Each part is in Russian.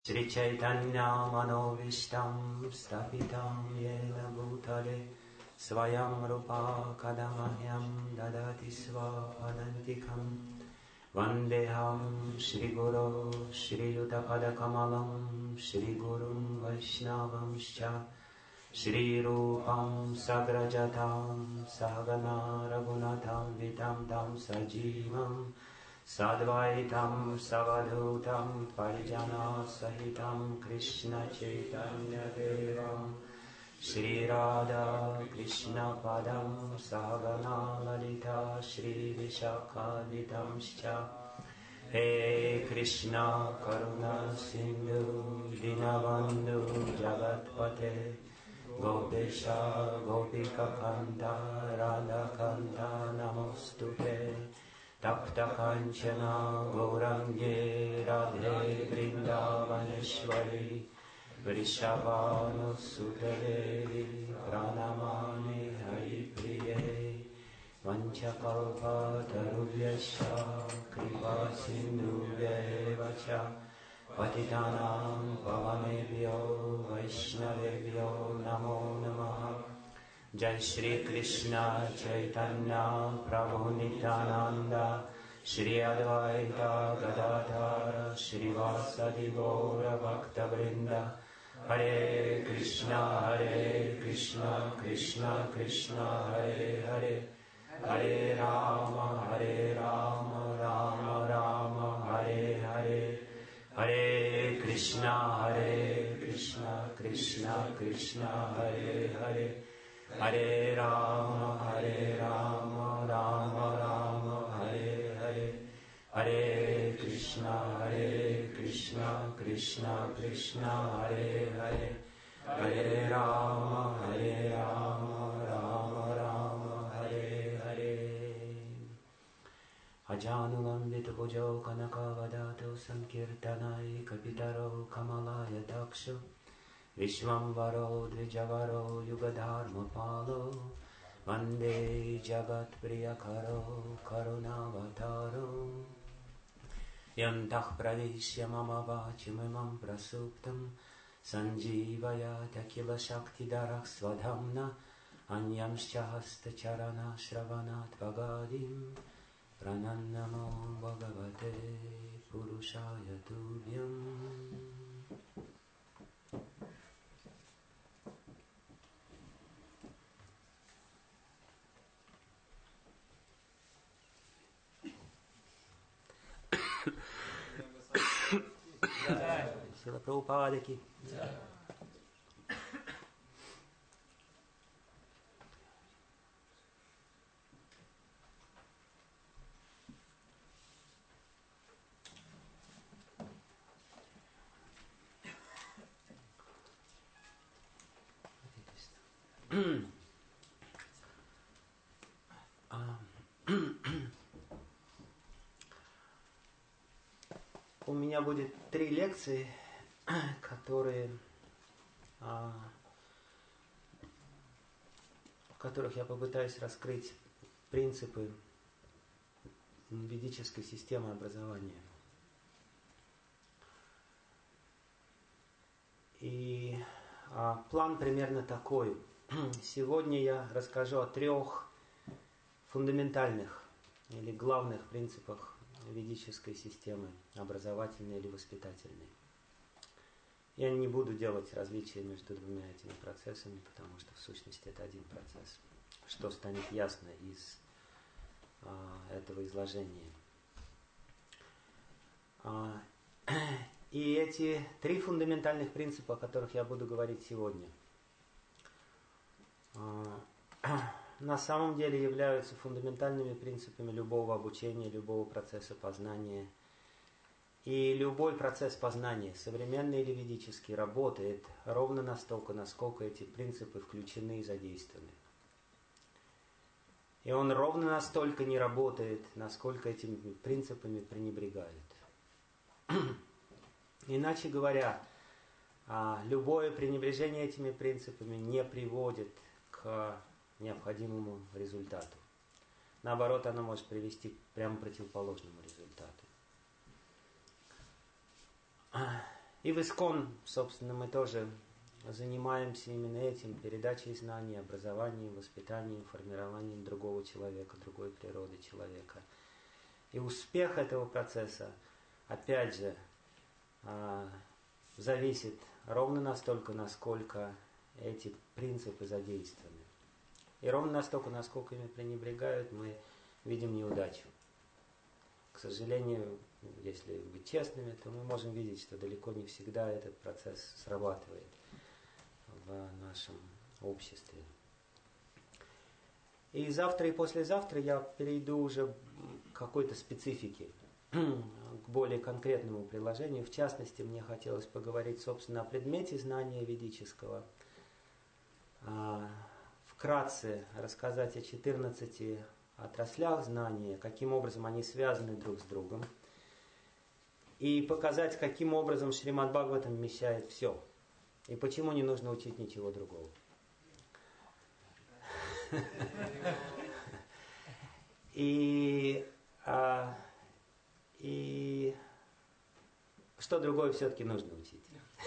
Shri Chaitanya Manovishtam Stapitam Yena Bhutale Swayam Rupa Kadamahyam Dadati Svadantikam Vandeham Shri Guru Shri Yutapada Kamalam Shri Gurum Vaishnavamscha Shri Rupam Sagrajatam Sahagana Raghunatham Vitam Tam Sajivam Sadvaitam Savadhutam Parijana Sahitam Krishna Chaitanya Devam Shri Radha Krishna Padam Sahagana Lalita Shri Vishakaditam Shcha He Krishna Karuna Sindhu Dinabandhu Jagatpate Gopesha Gopika Kanta Radha Kanta Namostute Tapta Kanchana Gaurange Radhe Vrindavaneshwari Vrishabhanu Sutadevi Pranamani Hari Priye Vanchakalpa Tarubhyasya Kripa Sindhubhyevacha Patitanam Pavanebhyo Vaishnavebhyo Namo Namaha Jai Shri Krishna Chaitanya Prabhu Nityananda Shri Advaita Gadadhara Shri Vasadi Gaura Bhakta Vrinda Hare Krishna Krishna Krishna Hare Hare Hare Rama Rama Rama Hare Hare Hare Krishna Krishna Krishna Hare Hare Hare Rama Rama Rama Hare Hare Hare Krishna Krishna Krishna Hare Hare Hare Rama Rama Rama Hare Hare Ajanulambita Bhujo Kanakavadato Sankirtanai Kapitaro Kamalaya Dakshu Vishwamvaro Dvijavaro Yugadharma Palo Vande Jagat Priyakaro Karunavataro Yantah Pravishya Mama Vachimimam Prasuptam Sanjivaya Takila Shakti Darak Svadhamna Anyamscha Hasta Charana Shravanat Vagadim Pranannamo Bhagavate Purushaya Tubhyam. Сила Прабхупадаки. У меня будет 3 лекции, в которых я попытаюсь раскрыть принципы ведической системы образования. И план примерно такой. Сегодня я расскажу о 3 фундаментальных или главных принципах ведической системы, образовательной или воспитательной. Я не буду делать различия между 2 этими процессами, потому что в сущности это один процесс, что станет ясно из этого изложения. И эти 3 фундаментальных принципа, о которых я буду говорить сегодня, на самом деле являются фундаментальными принципами любого обучения, любого процесса познания. И любой процесс познания, современный или ведический, работает ровно настолько, насколько эти принципы включены и задействованы. И он ровно настолько не работает, насколько этими принципами пренебрегают. Иначе говоря, любое пренебрежение этими принципами не приводит к необходимому результату. Наоборот, оно может привести к прямо противоположному результату. И в ИСККОН, собственно, мы тоже занимаемся именно этим, передачей знаний, образованием, воспитанием, формированием другого человека, другой природы человека. И успех этого процесса, опять же, зависит ровно настолько, насколько эти принципы задействованы. И ровно настолько, насколько ими пренебрегают, мы видим неудачу. К сожалению, если быть честными, то мы можем видеть, что далеко не всегда этот процесс срабатывает в нашем обществе. И завтра и послезавтра я перейду уже к какой-то специфике, к более конкретному приложению. В частности, мне хотелось поговорить, собственно, о предмете знания ведического. Вкратце рассказать о 14 отраслях знания, каким образом они связаны друг с другом. И показать, каким образом Шримад Бхагаватам вмещает все. И почему не нужно учить ничего другого. И что другое все-таки нужно учить?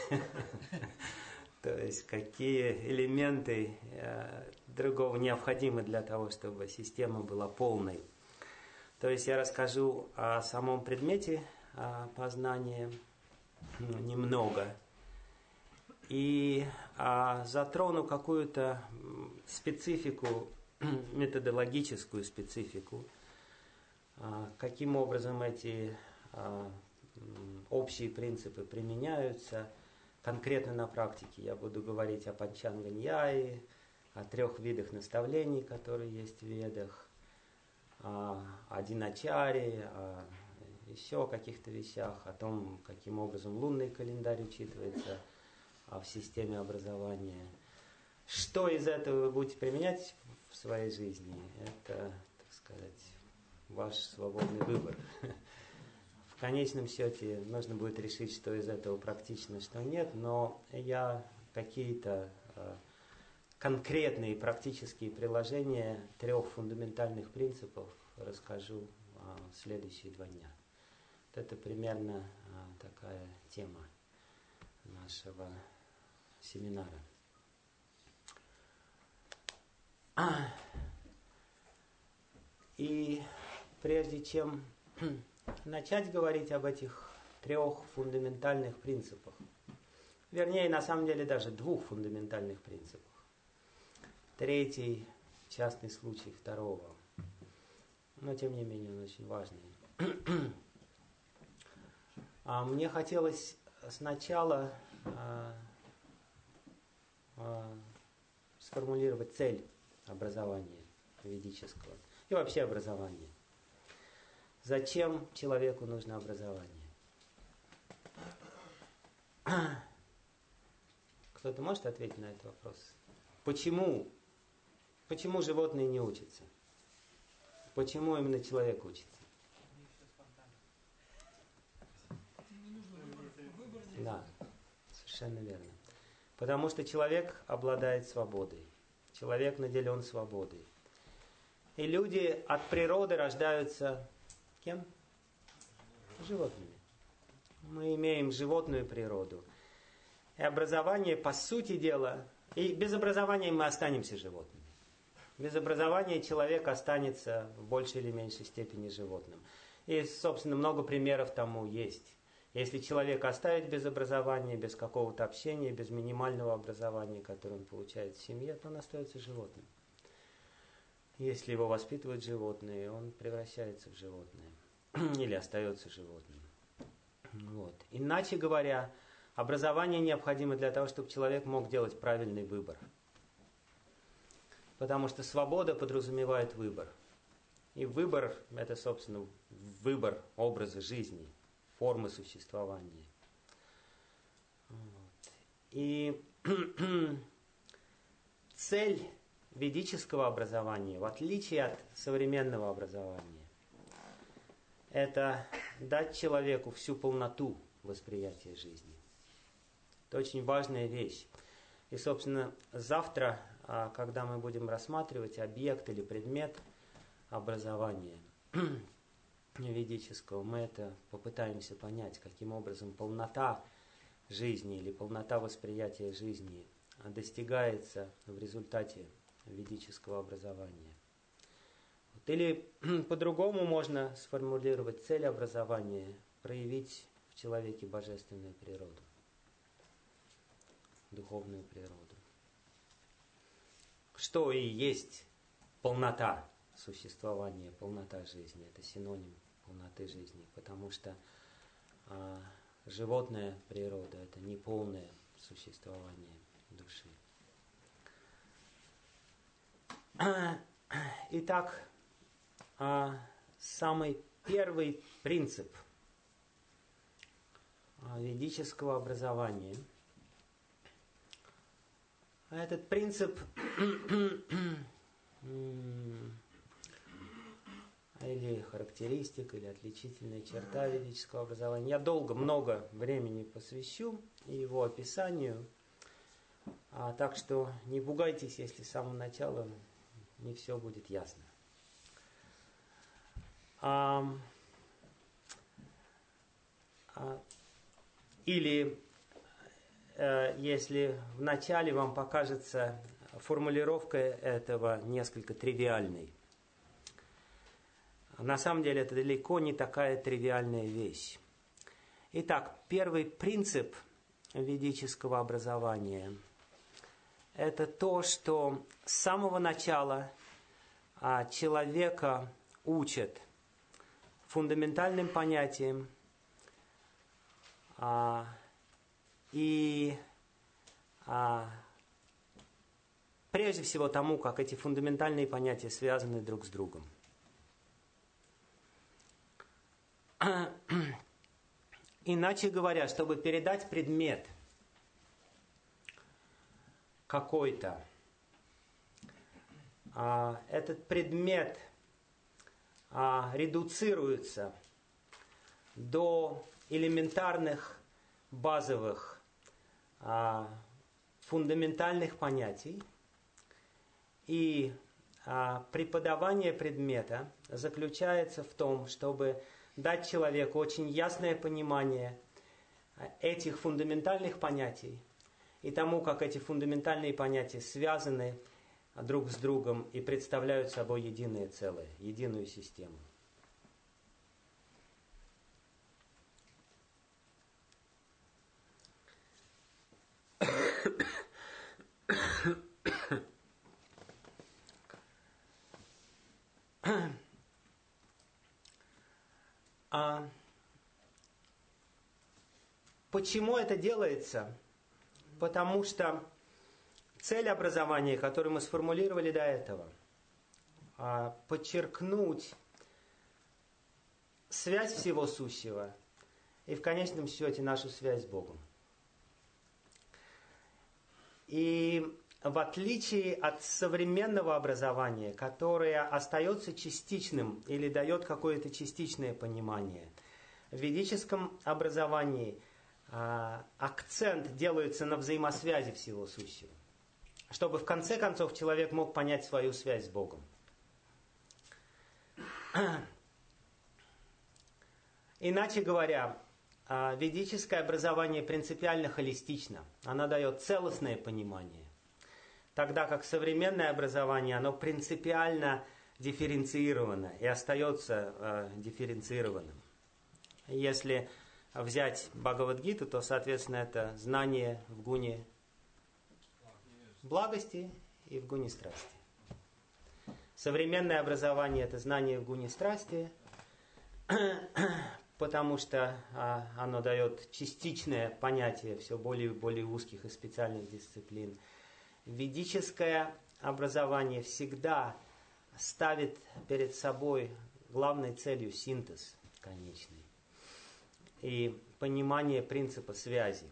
То есть какие элементы другого необходимы для того, чтобы система была полной. То есть я расскажу о самом предмете познания немного. И затрону какую-то специфику, методологическую специфику, каким образом эти общие принципы применяются конкретно на практике. Я буду говорить о панчанга-ньяе, о 3 видах наставлений, которые есть в Ведах, о диначаре, о еще каких-то вещах, о том, каким образом лунный календарь учитывается в системе образования. Что из этого вы будете применять в своей жизни, это, так сказать, ваш свободный выбор. В конечном счете нужно будет решить, что из этого практично, что нет, но я какие-то конкретные практические приложения 3 фундаментальных принципов расскажу в следующие 2 дня. Вот это примерно такая тема нашего семинара. И прежде чем начать говорить об этих 3 фундаментальных принципах, вернее, на самом деле даже 2 фундаментальных принципах, 3 частный случай 2, но тем не менее он очень важный. Мне хотелось сначала сформулировать цель образования ведического и вообще образования. Зачем человеку нужно образование? Кто-то может ответить на этот вопрос? Почему животные не учатся? Почему именно человек учится? Да, совершенно верно. Потому что человек обладает свободой. Человек наделен свободой. И люди от природы рождаются кем? Животными. Мы имеем животную природу. И образование, по сути дела, и без образования мы останемся животными. Без образования человек останется в большей или меньшей степени животным. И, собственно, много примеров тому есть. Если человека оставить без образования, без какого-то общения, без минимального образования, которое он получает в семье, то он остается животным. Если его воспитывают животные, он превращается в животное. Или остается животным. Вот. Иначе говоря, образование необходимо для того, чтобы человек мог делать правильный выбор. Потому что свобода подразумевает выбор. И выбор – это, собственно, выбор образа жизни, формы существования. Вот. И цель ведического образования, в отличие от современного образования, это дать человеку всю полноту восприятия жизни. Это очень важная вещь. И, собственно, завтра, когда мы будем рассматривать объект или предмет образования ведического, мы это попытаемся понять, каким образом полнота жизни или полнота восприятия жизни достигается в результате ведического образования. Или по-другому можно сформулировать цель образования – проявить в человеке божественную природу, духовную природу. Что и есть полнота существования, полнота жизни. Это синоним полноты жизни, потому что животная природа – это неполное существование души. Итак, самый первый принцип ведического образования. Этот принцип или характеристика, или отличительная черта ведического образования. Я много времени посвящу его описанию, так что не пугайтесь, если с самого начала не все будет ясно. Или если вначале вам покажется формулировка этого несколько тривиальной. На самом деле это далеко не такая тривиальная вещь. Итак, первый принцип ведического образования – это то, что с самого начала человека учат фундаментальным понятиям и прежде всего тому, как эти фундаментальные понятия связаны друг с другом. Иначе говоря, чтобы передать предмет какой-то, этот предмет редуцируется до элементарных, базовых, фундаментальных понятий, и преподавание предмета заключается в том, чтобы дать человеку очень ясное понимание этих фундаментальных понятий и тому, как эти фундаментальные понятия связаны друг с другом и представляют собой единое целое, единую систему. Почему это делается? Потому что цель образования, которую мы сформулировали до этого, подчеркнуть связь всего сущего и в конечном счете нашу связь с Богом. И в отличие от современного образования, которое остается частичным или дает какое-то частичное понимание, в ведическом образовании акцент делается на взаимосвязи всего сущего, чтобы в конце концов человек мог понять свою связь с Богом. Иначе говоря, ведическое образование принципиально холистично. Оно дает целостное понимание. Тогда как современное образование, оно принципиально дифференцировано и остается дифференцированным. Если взять Бхагавад-гиту, то, соответственно, это знание в гуне благости и в гуне страсти. Современное образование – это знание в гуне страсти, потому что оно дает частичное понятие все более и более узких и специальных дисциплин. Ведическое образование всегда ставит перед собой главной целью синтез конечный и понимание принципа связи.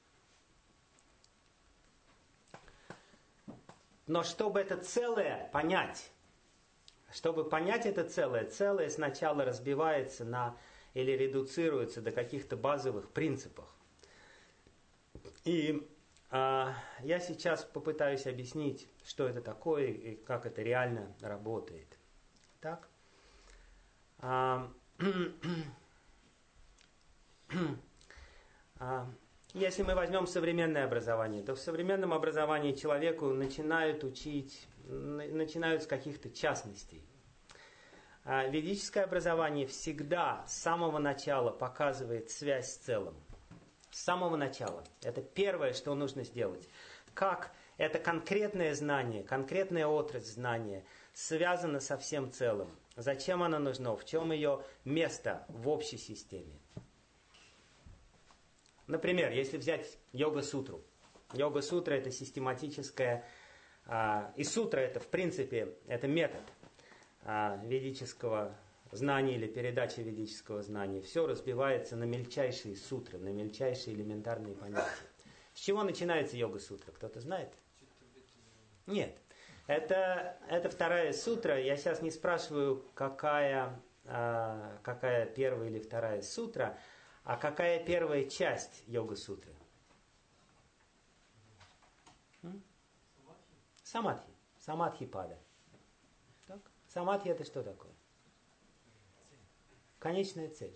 Но чтобы это целое понять, чтобы понять это целое сначала разбивается на или редуцируется до каких-то базовых принципов. И я сейчас попытаюсь объяснить, что это такое и как это реально работает. Так? Если мы возьмем современное образование, то в современном образовании человеку начинают с каких-то частностей. А ведическое образование всегда с самого начала показывает связь с целым. С самого начала. Это первое, что нужно сделать. Как это конкретное знание, конкретная отрасль знания связана со всем целым. Зачем оно нужно? В чем ее место в общей системе? Например, если взять йога-сутру. Йога-сутра – это систематическая... И сутра – это, в принципе, это метод ведического знания или передачи ведического знания. Все разбивается на мельчайшие сутры, на мельчайшие элементарные понятия. С чего начинается йога-сутра? Кто-то знает? Нет. Это вторая сутра. Я сейчас не спрашиваю, какая первая или вторая сутра, а какая первая часть йога-сутры? Самадхи. Самадхи-пада. Так? Самадхи это что такое? Конечная цель.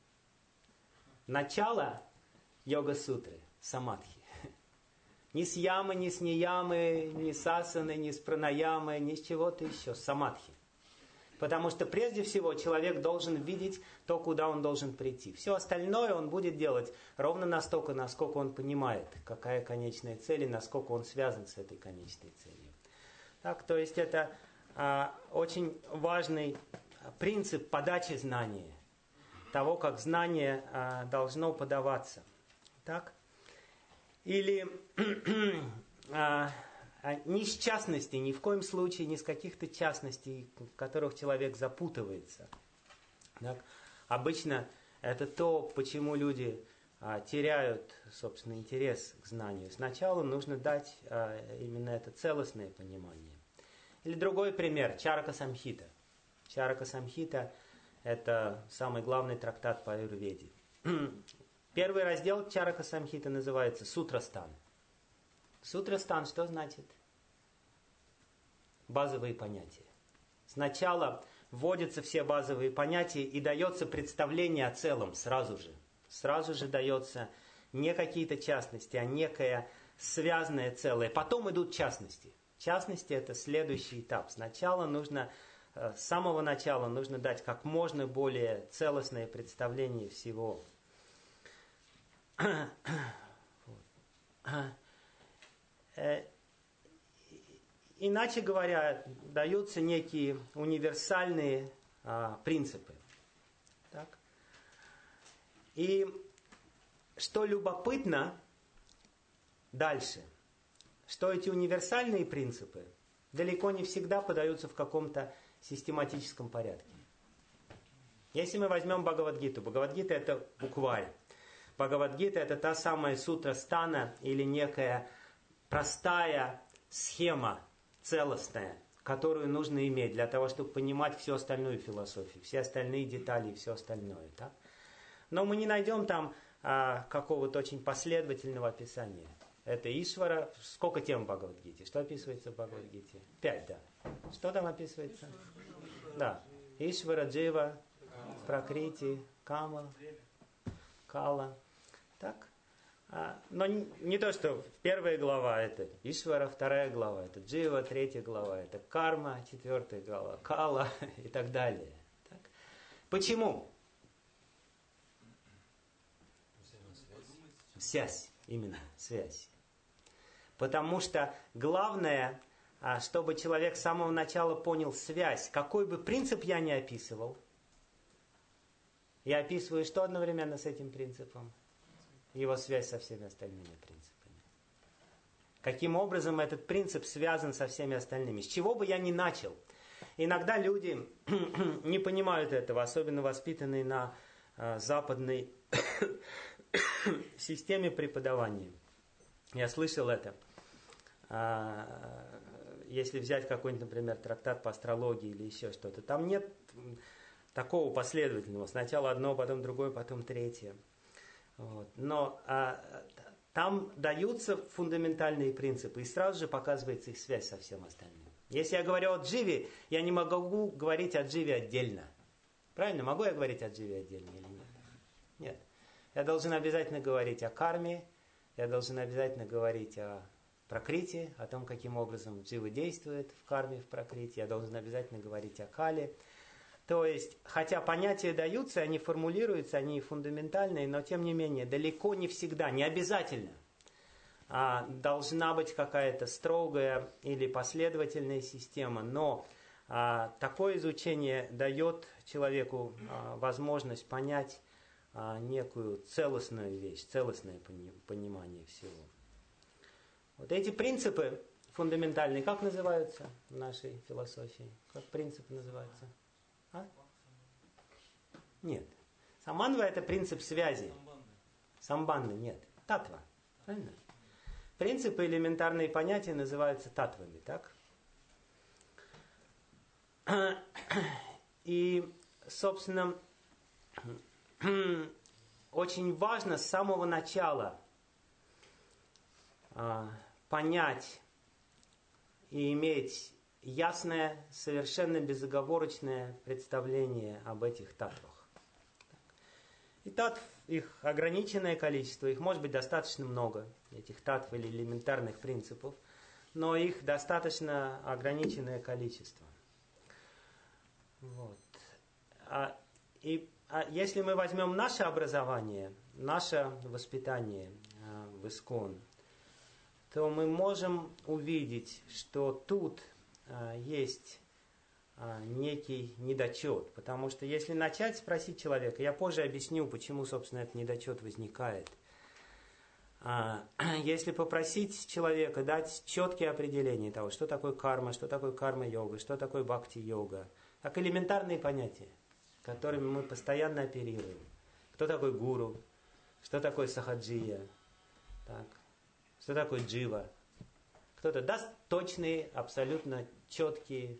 Начало йога-сутры. Самадхи. Ни с ямы, ни с неямы, ни с асаны, ни с пранаямы, ни с чего-то еще. Самадхи. Потому что прежде всего человек должен видеть то, куда он должен прийти. Все остальное он будет делать ровно настолько, насколько он понимает, какая конечная цель и насколько он связан с этой конечной целью. Так, то есть это очень важный принцип подачи знания. Того, как знание должно подаваться. Так? Или ни с частностей, ни в коем случае, ни с каких-то частностей, в которых человек запутывается. Так? Обычно это то, почему люди теряют, собственно, интерес к знанию. Сначала нужно дать именно это целостное понимание. Или другой пример, Чарака-самхита. Чарака-самхита – это самый главный трактат по аюрведе. Первый раздел Чарака-самхиты называется Сутрастан. Сутрастан что значит? Базовые понятия. Сначала вводятся все базовые понятия и дается представление о целом сразу же. Сразу же дается не какие-то частности, а некое связанное целое. Потом идут частности. Частности – это следующий этап. Сначала нужно, с самого начала нужно дать как можно более целостное представление всего. Иначе говоря, даются некие универсальные принципы. Так? И что любопытно дальше, что эти универсальные принципы далеко не всегда подаются в каком-то систематическом порядке. Если мы возьмем Бхагавад-гиту, Бхагавад-гита это букварь. Бхагавад-гита это та самая сутра стана или некая простая схема, целостная, которую нужно иметь для того, чтобы понимать всю остальную философию, все остальные детали и все остальное. Так? Но мы не найдем там какого-то очень последовательного описания. Это Ишвара. Сколько тем в Бхагавад-гите? Что описывается в Бхагавад-гите? 5, да. Что там описывается? Да. Ишвара, Джива, Пракрити, Кама, Кала. Так? Но не то, что первая глава это Ишвара, вторая глава это Джива, третья глава это Карма, четвертая глава Кала и так далее. Так? Почему? Связь, именно связь. Потому что главное, чтобы человек с самого начала понял связь. Какой бы принцип я ни описывал, я описываю что одновременно с этим принципом? Его связь со всеми остальными принципами. Каким образом этот принцип связан со всеми остальными? С чего бы я ни начал? Иногда люди не понимают этого, особенно воспитанные на западной системе преподавания. Я слышал это. Если взять какой-нибудь, например, трактат по астрологии или еще что-то, там нет такого последовательного. Сначала одно, потом другое, потом третье. Вот. Но там даются фундаментальные принципы, и сразу же показывается их связь со всем остальным. Если я говорю о дживе, я не могу говорить о дживе отдельно. Правильно? Могу я говорить о дживе отдельно или нет? Нет. Я должен обязательно говорить о карме, я должен обязательно говорить о пракрити, о том, каким образом джива действует в карме, в пракрити. Я должен обязательно говорить о кале. То есть, хотя понятия даются, они формулируются, они фундаментальные, но тем не менее, далеко не всегда, не обязательно должна быть какая-то строгая или последовательная система, но такое изучение дает человеку возможность понять некую целостную вещь, целостное понимание всего. Вот эти принципы фундаментальные, как называются в нашей философии? Как принципы называются? Нет. Саманва — это принцип связи. Самбанды нет. Татва. Правильно? Принципы, элементарные понятия называются татвами, так? И, собственно, очень важно с самого начала понять и иметь ясное, совершенно безоговорочное представление об этих татвах. И татв, их ограниченное количество, их может быть достаточно много, этих татв или элементарных принципов, но их достаточно ограниченное количество. Вот. Если мы возьмем наше образование, наше воспитание в ИСККОН, то мы можем увидеть, что тут есть некий недочет. Потому что если начать спросить человека, я позже объясню, почему, собственно, этот недочет возникает. Если попросить человека дать четкие определения того, что такое карма, что такое карма-йога, что такое бхакти-йога, как элементарные понятия, которыми мы постоянно оперируем. Кто такой гуру, что такое сахаджия, так, что такое джива. Кто-то даст точные, абсолютно четкие,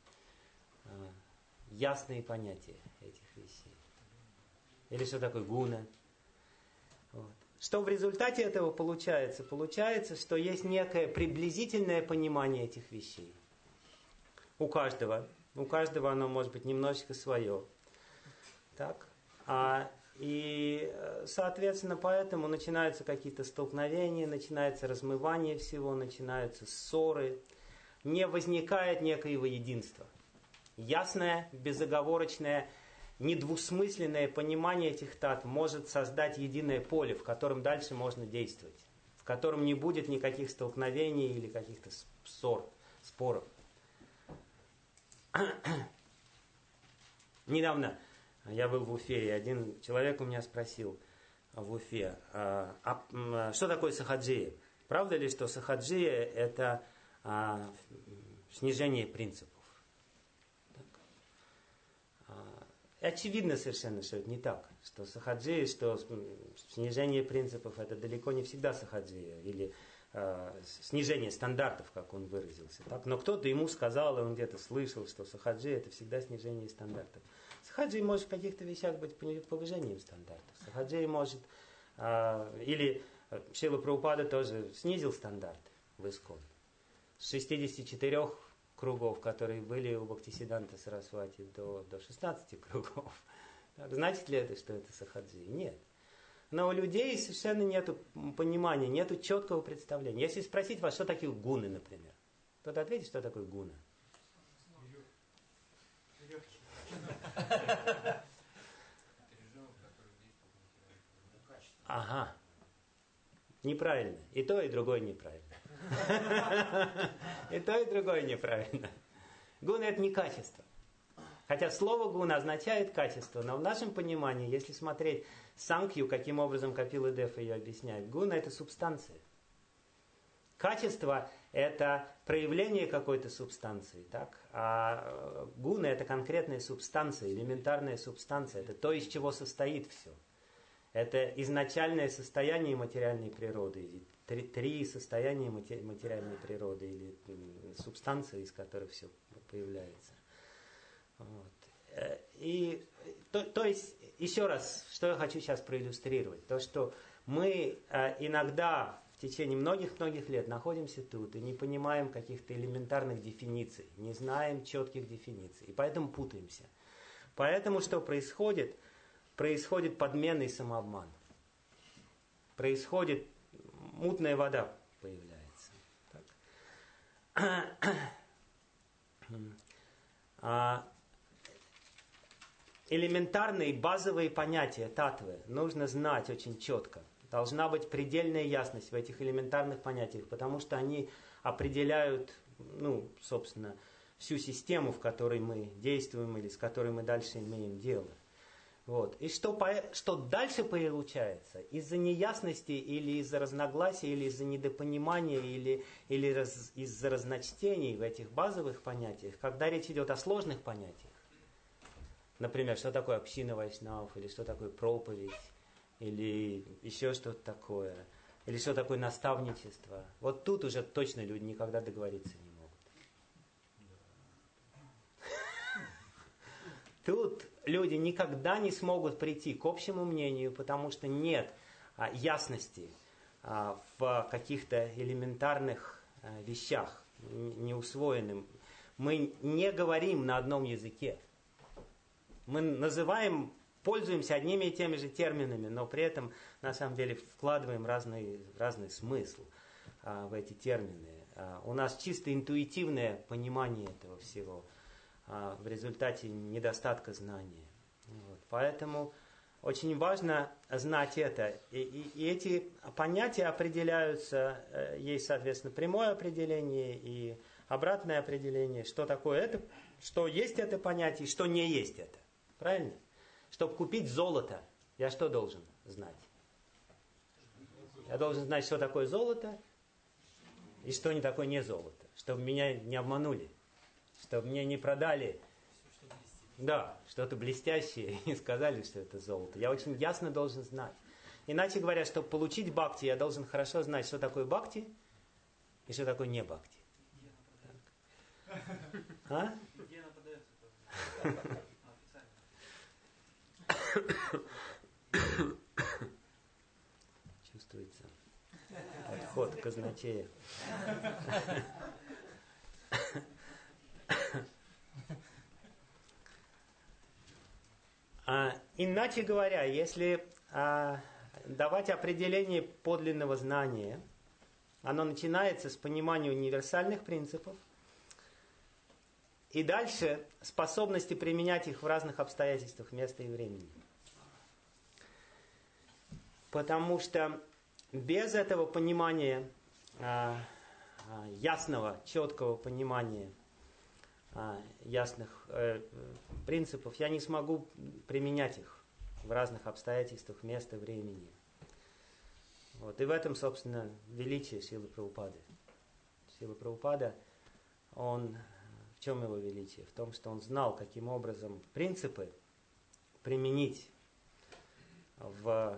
ясные понятия этих вещей. Или что такое гуна. Вот. Что в результате этого получается? Получается, что есть некое приблизительное понимание этих вещей. У каждого. У каждого оно может быть немножечко свое. Так? И, соответственно, поэтому начинаются какие-то столкновения, начинается размывание всего, начинаются ссоры. Не возникает некоего единства. Ясное, безоговорочное, недвусмысленное понимание этих татв может создать единое поле, в котором дальше можно действовать, в котором не будет никаких столкновений или каких-то споров. Недавно я был в Уфе, и один человек у меня спросил в Уфе, что такое сахаджия? Правда ли, что сахаджия — это снижение принципов? Очевидно совершенно, что это не так. Что сахаджия, что снижение принципов — это далеко не всегда сахаджия. Или снижение стандартов, как он выразился. Так? Но кто-то ему сказал, и он где-то слышал, что сахаджия — это всегда снижение стандартов. Сахаджия может в каких-то вещах быть повышением стандартов. Сахаджия может... или Шрила Прабхупада тоже снизил стандарт в ИСККОН. С 64 кругов, которые были у Бхактисиддханта Сарасвати, до 16 кругов. Так, значит ли это, что это сахаджия? Нет. Но у людей совершенно нет понимания, нет четкого представления. Если спросить вас, что такие гуны, например, кто-то ответит, что такое гуна? Ага. Неправильно. И то, и другое неправильно. И то, и другое неправильно. Гуна — это не качество. Хотя слово гуна означает качество, но в нашем понимании, если смотреть санкью, каким образом Капила Дев ее объясняет, гуна — это субстанция. Качество — это проявление какой-то субстанции, так? А гуна — это конкретная субстанция, элементарная субстанция. Это то, из чего состоит все. Это изначальное состояние материальной природы, три состояния материальной природы, или субстанции, из которых все появляется. Вот. И, то есть, еще раз, что я хочу сейчас проиллюстрировать. То, что мы иногда в течение многих-многих лет находимся тут и не понимаем каких-то элементарных дефиниций, не знаем четких дефиниций, и поэтому путаемся. Поэтому что происходит? Происходит подмена и самообман. Происходит мутная вода появляется. Элементарные базовые понятия татвы нужно знать очень четко. Должна быть предельная ясность в этих элементарных понятиях, потому что они определяют, собственно, всю систему, в которой мы действуем или с которой мы дальше имеем дело. Вот. И что дальше получается? Из-за неясности или из-за разногласий, или из-за недопонимания, или из-за разночтений в этих базовых понятиях, когда речь идет о сложных понятиях, например, что такое община вайшнавов, или что такое проповедь, или еще что-то такое, или что такое наставничество, вот тут уже точно люди никогда договориться не могут. Тут люди никогда не смогут прийти к общему мнению, потому что нет ясности в каких-то элементарных вещах, неусвоенным. Мы не говорим на одном языке. Мы пользуемся одними и теми же терминами, но при этом на самом деле вкладываем разный смысл в эти термины. У нас чисто интуитивное понимание этого всего в результате недостатка знания. Вот. Поэтому очень важно знать это. И эти понятия определяются, есть, соответственно, прямое определение и обратное определение, что такое это, что есть это понятие и что не есть это. Правильно? Чтобы купить золото, я что должен знать? Я должен знать, что такое золото и что не такое не золото. Чтобы меня не обманули. Чтобы мне не продали что-то блестящее и сказали, что это золото. Я очень ясно должен знать. Иначе говоря, чтобы получить бхакти, я должен хорошо знать, что такое бхакти и что такое не бхакти. А? Где она продается? Чувствуется отход казначея. Иначе говоря, если давать определение подлинного знания, оно начинается с понимания универсальных принципов и дальше способности применять их в разных обстоятельствах, места и времени. Потому что без этого понимания, ясного, четкого понимания ясных принципов, я не смогу применять их в разных обстоятельствах, места, времени. Вот. И в этом, собственно, величие Шрилы Прабхупады. Шрила Прабхупада, в чем его величие? В том, что он знал, каким образом принципы применить в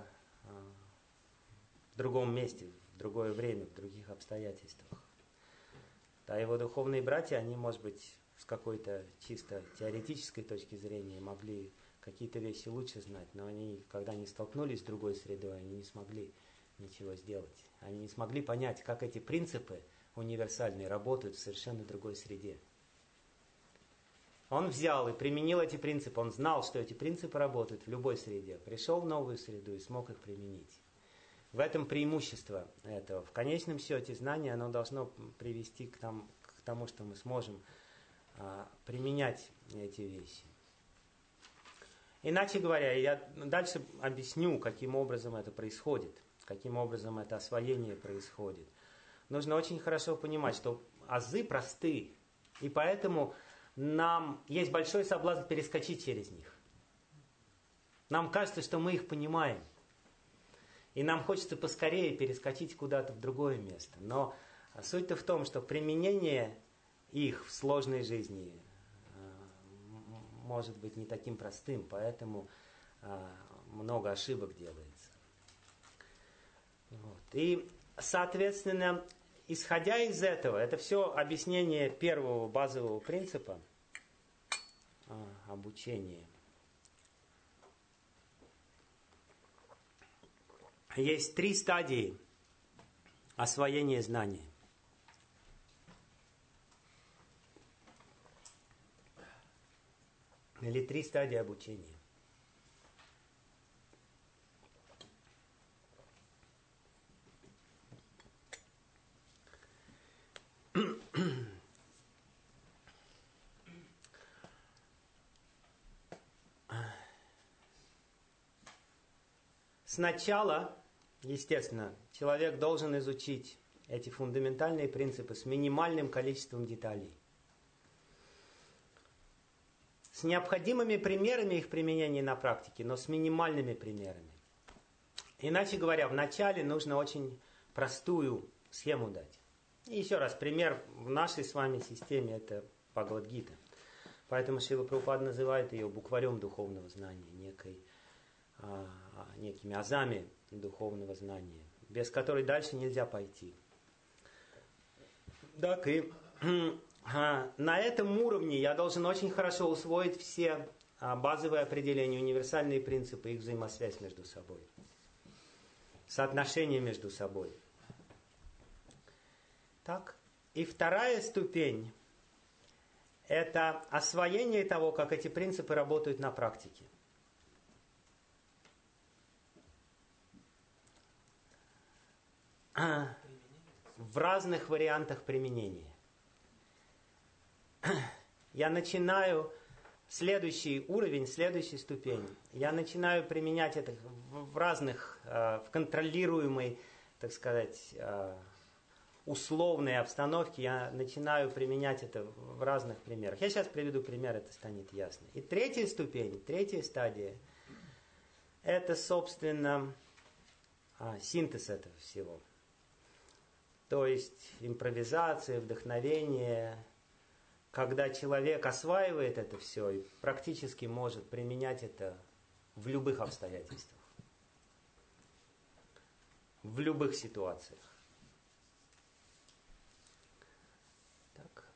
другом месте, в другое время, в других обстоятельствах. А его духовные братья, они, может быть, с какой-то чисто теоретической точки зрения могли какие-то вещи лучше знать, но они, когда они столкнулись с другой средой, они не смогли ничего сделать. Они не смогли понять, как эти принципы универсальные работают в совершенно другой среде. Он взял и применил эти принципы, он знал, что эти принципы работают в любой среде. Пришел в новую среду и смог их применить. В этом преимущество этого. В конечном счете знание, оно должно привести к тому, что мы сможем применять эти вещи. Иначе говоря, я дальше объясню, каким образом это происходит, каким образом это освоение происходит. Нужно очень хорошо понимать, что азы просты, и поэтому нам есть большой соблазн перескочить через них. Нам кажется, что мы их понимаем. И нам хочется поскорее перескочить куда-то в другое место. Но суть-то в том, что применение их в сложной жизни может быть не таким простым, поэтому много ошибок делается. Вот. И, соответственно, исходя из этого, это все объяснение первого базового принципа обучения. Есть 3 стадии освоения знания. Или 3 стадии обучения. Сначала, естественно, человек должен изучить эти фундаментальные принципы с минимальным количеством деталей. С необходимыми примерами их применения на практике, но с минимальными примерами. Иначе говоря, вначале нужно очень простую схему дать. И еще раз, пример в нашей с вами системе – это Бхагавад-гита. Поэтому Шрила Прабхупада называет ее букварем духовного знания, некими азами духовного знания, без которой дальше нельзя пойти. Так и на этом уровне я должен очень хорошо усвоить все базовые определения, универсальные принципы, их взаимосвязь между собой, соотношение между собой. Так. И вторая ступень – это освоение того, как эти принципы работают на практике. В разных вариантах применения. Я начинаю следующий уровень, следующую ступень. Я начинаю применять это в разных, в контролируемой, так сказать, условной обстановке. Я начинаю применять это в разных примерах. Я сейчас приведу пример, это станет ясно. И третья ступень, третья стадия, это, собственно, синтез этого всего. То есть импровизация, вдохновение, когда человек осваивает это все и практически может применять это в любых обстоятельствах, в любых ситуациях. Так.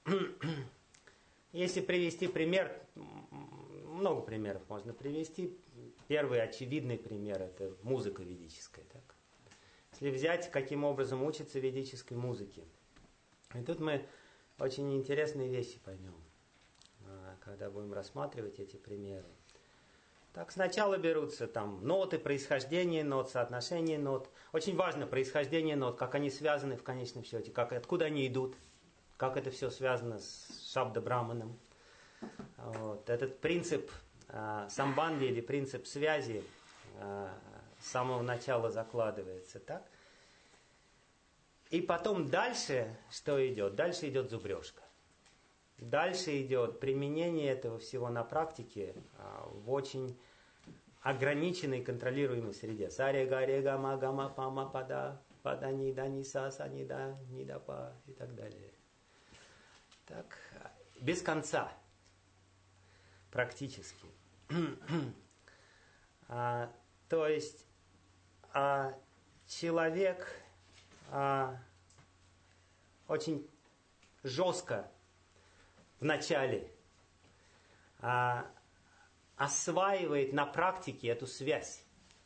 Если привести пример, много примеров можно привести. Первый очевидный пример – это музыка ведическая. Так. Если взять, каким образом учатся ведической музыке. И тут мы очень интересные вещи поймем, когда будем рассматривать эти примеры. Так, сначала берутся там ноты, происхождение нот, соотношение нот. Очень важно происхождение нот, как они связаны в конечном счете, откуда они идут, как это все связано с Шабда-Браманом. Вот. Этот принцип самбанди или принцип связи с самого начала закладывается. Так? И потом дальше что идет? Дальше идет зубрежка. Дальше идет применение этого всего на практике в очень ограниченной контролируемой среде. Саре, гаре, гама, гама, пама, пада, пада, нида, ниса, са, нида, нида, па и так далее. Так, без конца. Практически. То есть человек очень жестко вначале осваивает на практике эту связь.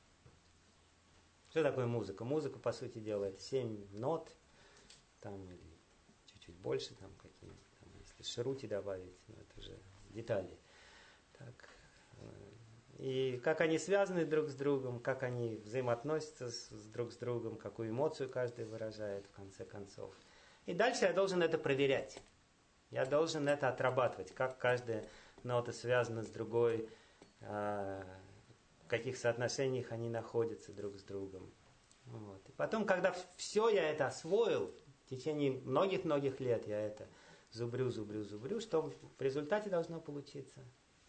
Что такое музыка? Музыка, по сути дела, это 7 нот, там, или чуть-чуть больше, там какие-нибудь, там, если шрути добавить, ну, это уже детали. Так. И как они связаны друг с другом, как они взаимоотносятся друг с другом, какую эмоцию каждый выражает в конце концов. И дальше я должен это проверять. Я должен это отрабатывать, как каждая нота связана с другой, в каких соотношениях они находятся друг с другом. Вот. И потом, когда все я это освоил, в течение многих-многих лет я это зубрю, что в результате должно получиться?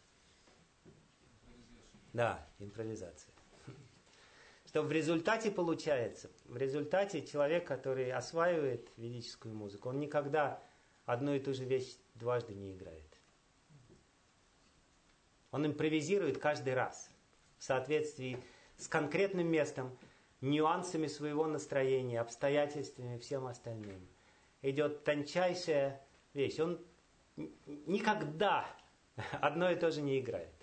Да, импровизация. Что в результате получается? В результате человек, который осваивает ведическую музыку, он никогда одну и ту же вещь дважды не играет. Он импровизирует каждый раз в соответствии с конкретным местом, нюансами своего настроения, обстоятельствами, всем остальным. Идет тончайшая вещь. Он никогда одно и то же не играет.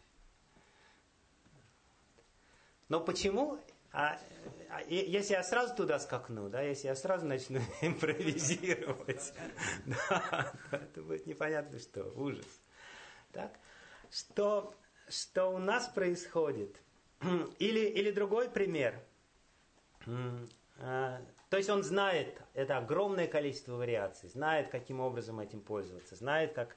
Но почему? Если я сразу туда скакну, да, если я сразу начну импровизировать, да, это будет непонятно что, ужас. Так? Что у нас происходит? Или другой пример. То есть он знает, это огромное количество вариаций, знает, каким образом этим пользоваться, знает, как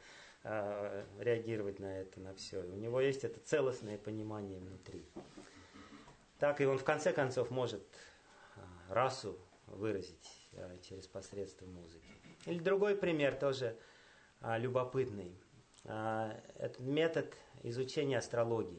реагировать на это, на все. У него есть это целостное понимание внутри. Так и он в конце концов может расу выразить через посредство музыки. Или другой пример тоже любопытный. Это метод изучения астрологии.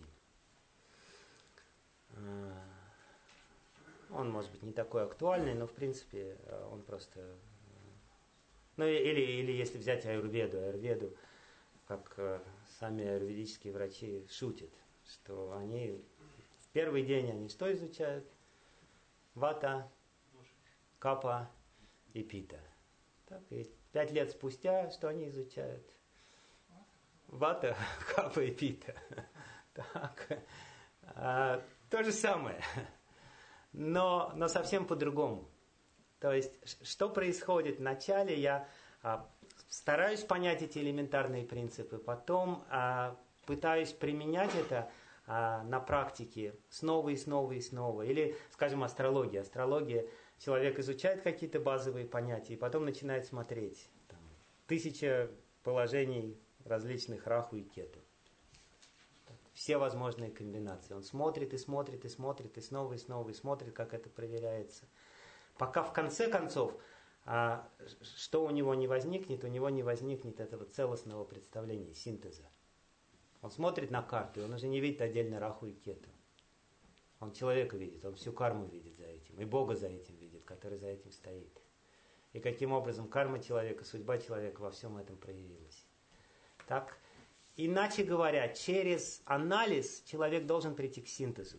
Он может быть не такой актуальный, но в принципе он просто... Ну или если взять аюрведу, как сами аюрведические врачи шутят, что они в первый день они что изучают? Вата, капа и пита. Так, и 5 лет спустя что они изучают? Вата, капа и пита. Так. То же самое, но совсем по-другому. То есть, что происходит? Вначале я стараюсь понять эти элементарные принципы, потом пытаюсь применять это на практике снова и снова и снова. Или, скажем, астрология. Астрология, человек изучает какие-то базовые понятия, и потом начинает смотреть. 1000 положений различных раху и кету. Все возможные комбинации. Он смотрит и смотрит и смотрит, и снова и снова, и смотрит, как это проверяется. Пока в конце концов, что у него не возникнет этого целостного представления, синтеза. Он смотрит на карту, и он уже не видит отдельно раху и кету. Он человека видит, он всю карму видит за этим, и Бога за этим видит, который за этим стоит. И каким образом карма человека, судьба человека во всем этом проявилась. Так, иначе говоря, через анализ человек должен прийти к синтезу.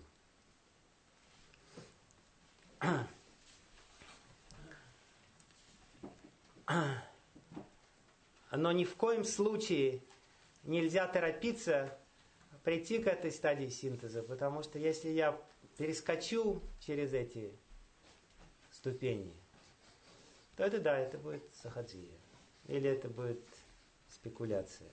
Но ни в коем случае нельзя торопиться прийти к этой стадии синтеза, потому что если я перескочу через эти ступени, то это будет сахаджия. Или это будет спекуляция.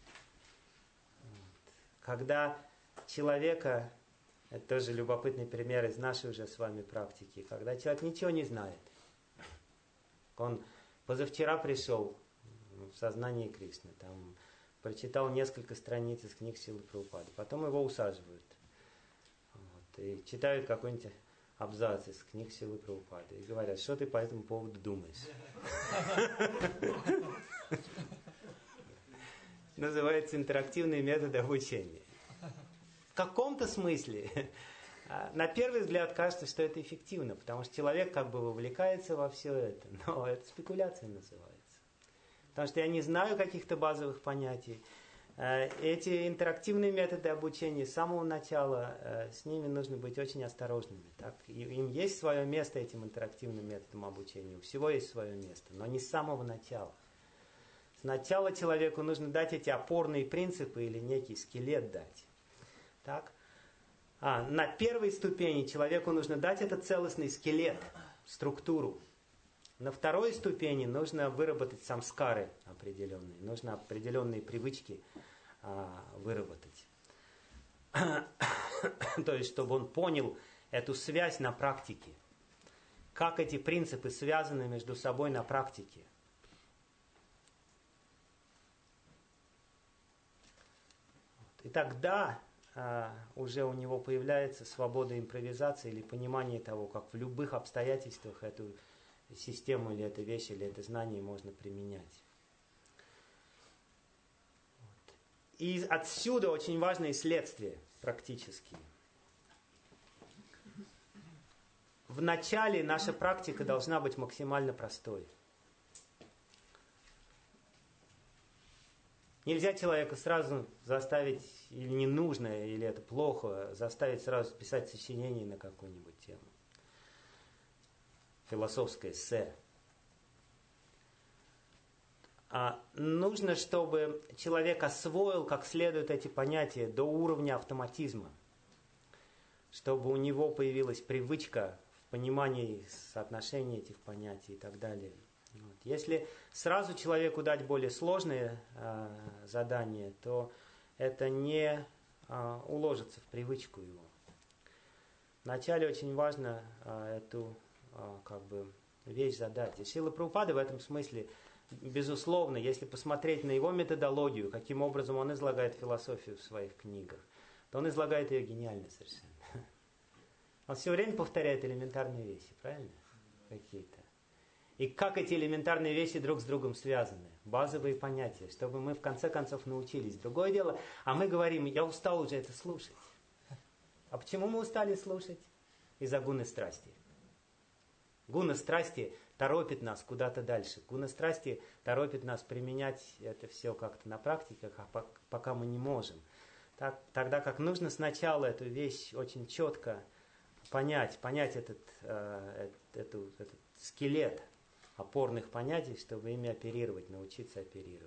Когда человека, это тоже любопытный пример из нашей уже с вами практики, когда человек ничего не знает. Он позавчера пришел в сознание Кришны, там прочитал несколько страниц из книг Шрилы Прабхупады, потом его усаживают и читают какой-нибудь абзац из книг Шрилы Прабхупады и говорят, что ты по этому поводу думаешь. Называется интерактивные методы обучения. В каком-то смысле, на первый взгляд, кажется, что это эффективно, потому что человек как бы вовлекается во все это, но это спекуляция называется. Потому что я не знаю каких-то базовых понятий. Эти интерактивные методы обучения с самого начала, с ними нужно быть очень осторожными. Так? Им есть свое место, этим интерактивным методам обучения. У всего есть свое место, но не с самого начала. Сначала человеку нужно дать эти опорные принципы или некий скелет дать. Так? На первой ступени человеку нужно дать этот целостный скелет, структуру. На второй ступени нужно выработать самскары определенные, нужно определенные привычки выработать. То есть, чтобы он понял эту связь на практике. Как эти принципы связаны между собой на практике. И тогда уже у него появляется свобода импровизации или понимание того, как в любых обстоятельствах эту систему или эту вещь, или это знание можно применять. И отсюда очень важные следствия практические. Вначале наша практика должна быть максимально простой. Нельзя человека сразу заставить, или не нужно, или это плохо, заставить сразу писать сочинение на какую-нибудь тему. Философское эссе. Нужно, чтобы человек освоил как следует эти понятия до уровня автоматизма. Чтобы у него появилась привычка в понимании соотношения этих понятий и так далее. Вот. Если сразу человеку дать более сложные задания, то это не уложится в привычку его. Вначале очень важно эту вещь задать. И Шрила Прабхупада в этом смысле, безусловно, если посмотреть на его методологию, каким образом он излагает философию в своих книгах, то он излагает ее гениально совершенно. Он все время повторяет элементарные вещи, правильно? Какие-то. И как эти элементарные вещи друг с другом связаны? Базовые понятия, чтобы мы в конце концов научились. Другое дело, а мы говорим, я устал уже это слушать. А почему мы устали слушать? Из-за гуны страсти. Гуна страсти торопит нас куда-то дальше. Гуна страсти торопит нас применять это все как-то на практике, пока мы не можем. Тогда как нужно сначала эту вещь очень четко понять этот скелет опорных понятий, чтобы ими оперировать, научиться оперировать.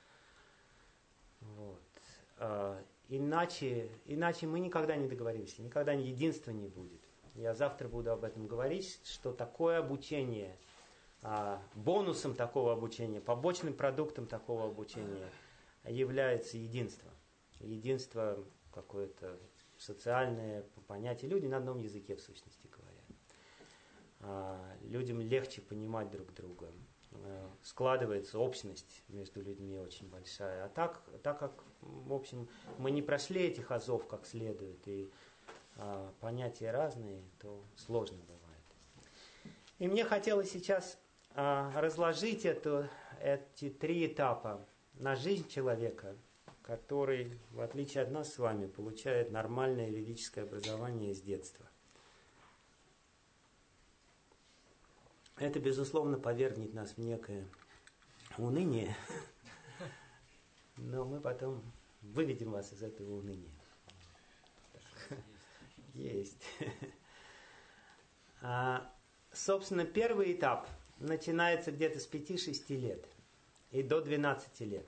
Вот. Иначе мы никогда не договоримся, никогда единства не будет. Я завтра буду об этом говорить, что такое обучение, бонусом такого обучения, побочным продуктом такого обучения является единство. Единство какое-то социальное понятие. Люди на одном языке, в сущности говоря. Людям легче понимать друг друга. Складывается общность между людьми очень большая. А так как, в общем, мы не прошли этих азов как следует, и понятия разные, то сложно бывает. И мне хотелось сейчас разложить эти три этапа на жизнь человека, который, в отличие от нас с вами, получает нормальное ведическое образование с детства. Это, безусловно, повергнет нас в некое уныние, но мы потом выведем вас из этого уныния. Есть. Собственно, первый этап начинается где-то с 5-6 лет и до 12 лет.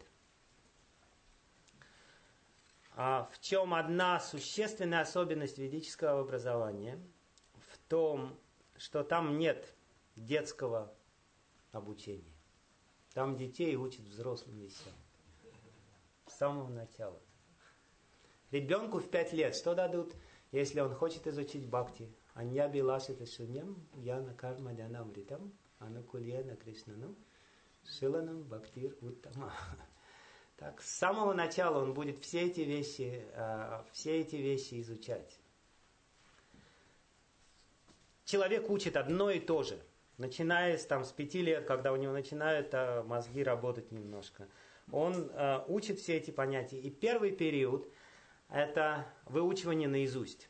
В чем одна существенная особенность ведического образования? В том, что там нет детского обучения. Там детей учат взрослым вещам. С самого начала. Ребенку в 5 лет что дадут, если он хочет изучить бхакти? Анья билашита шуньям, яна карма дянамритам, анукульена кришнану, шиланам бхактир уттама. Так, с самого начала он будет все эти вещи изучать. Человек учит одно и то же, начиная с 5 лет, когда у него начинают мозги работать немножко. Он учит все эти понятия. И первый период – это выучивание наизусть.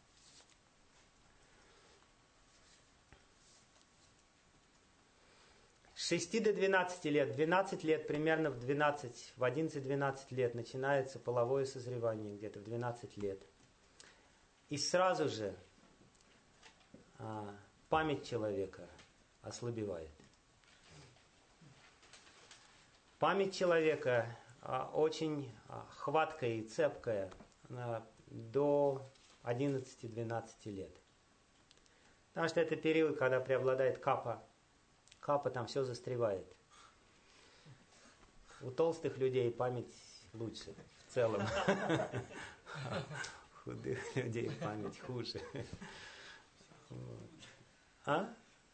С 6 до 12 лет, 12 лет, примерно в 11-12 лет начинается половое созревание, где-то в 12 лет. И сразу же память человека ослабевает. Память человека очень хваткая и цепкая до 11-12 лет. Потому что это период, когда преобладает капа. Капа, там все застревает. У толстых людей память лучше в целом. У худых людей память хуже. А?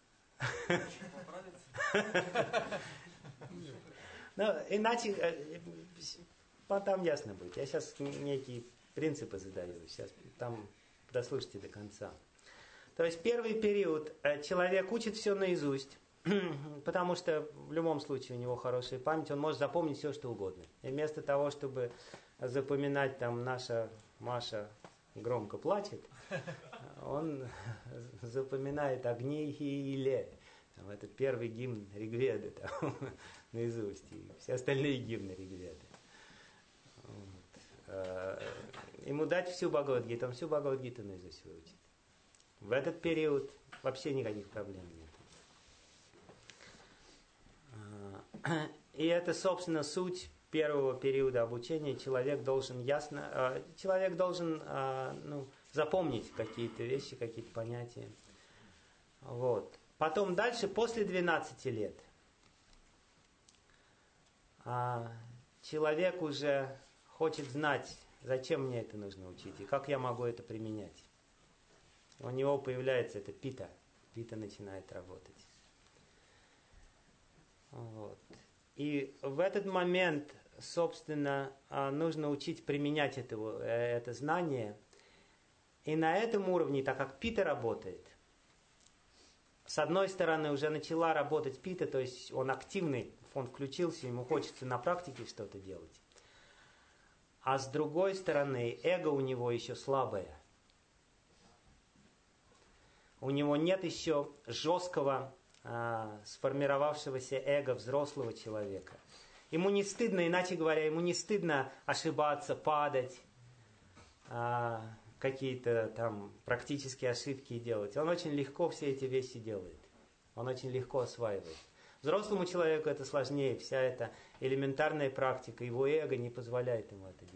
Ну, иначе там ясно будет. Я сейчас некие принципы задаю. Сейчас там дослушайте до конца. То есть первый период человек учит все наизусть. Потому что в любом случае у него хорошая память, он может запомнить все, что угодно. И вместо того, чтобы запоминать, там, наша Маша громко плачет, он запоминает огни и иле. Там, это первый гимн Ригведы там, наизусть, и все остальные гимны Ригведы. Вот. Ему дать всю Бхагавад-гиту, он всю Бхагавад-гиту наизусть выучит. В этот период вообще никаких проблем нет. И это, собственно, суть первого периода обучения. Человек должен запомнить какие-то вещи, какие-то понятия. Вот. Потом дальше, после 12 лет, человек уже хочет знать, зачем мне это нужно учить и как я могу это применять. У него появляется это пита. Пита начинает работать. Вот. И в этот момент, собственно, нужно учить применять это знание. И на этом уровне, так как пита работает, с одной стороны уже начала работать пита, то есть он активный, он включился, ему хочется на практике что-то делать. А с другой стороны, эго у него еще слабое. У него нет еще жесткого, сформировавшегося эго взрослого человека. Ему не стыдно, иначе говоря, ему не стыдно ошибаться, падать, какие-то там практические ошибки делать. Он очень легко все эти вещи делает. Он очень легко осваивает. Взрослому человеку это сложнее. Вся эта элементарная практика, его эго не позволяет ему это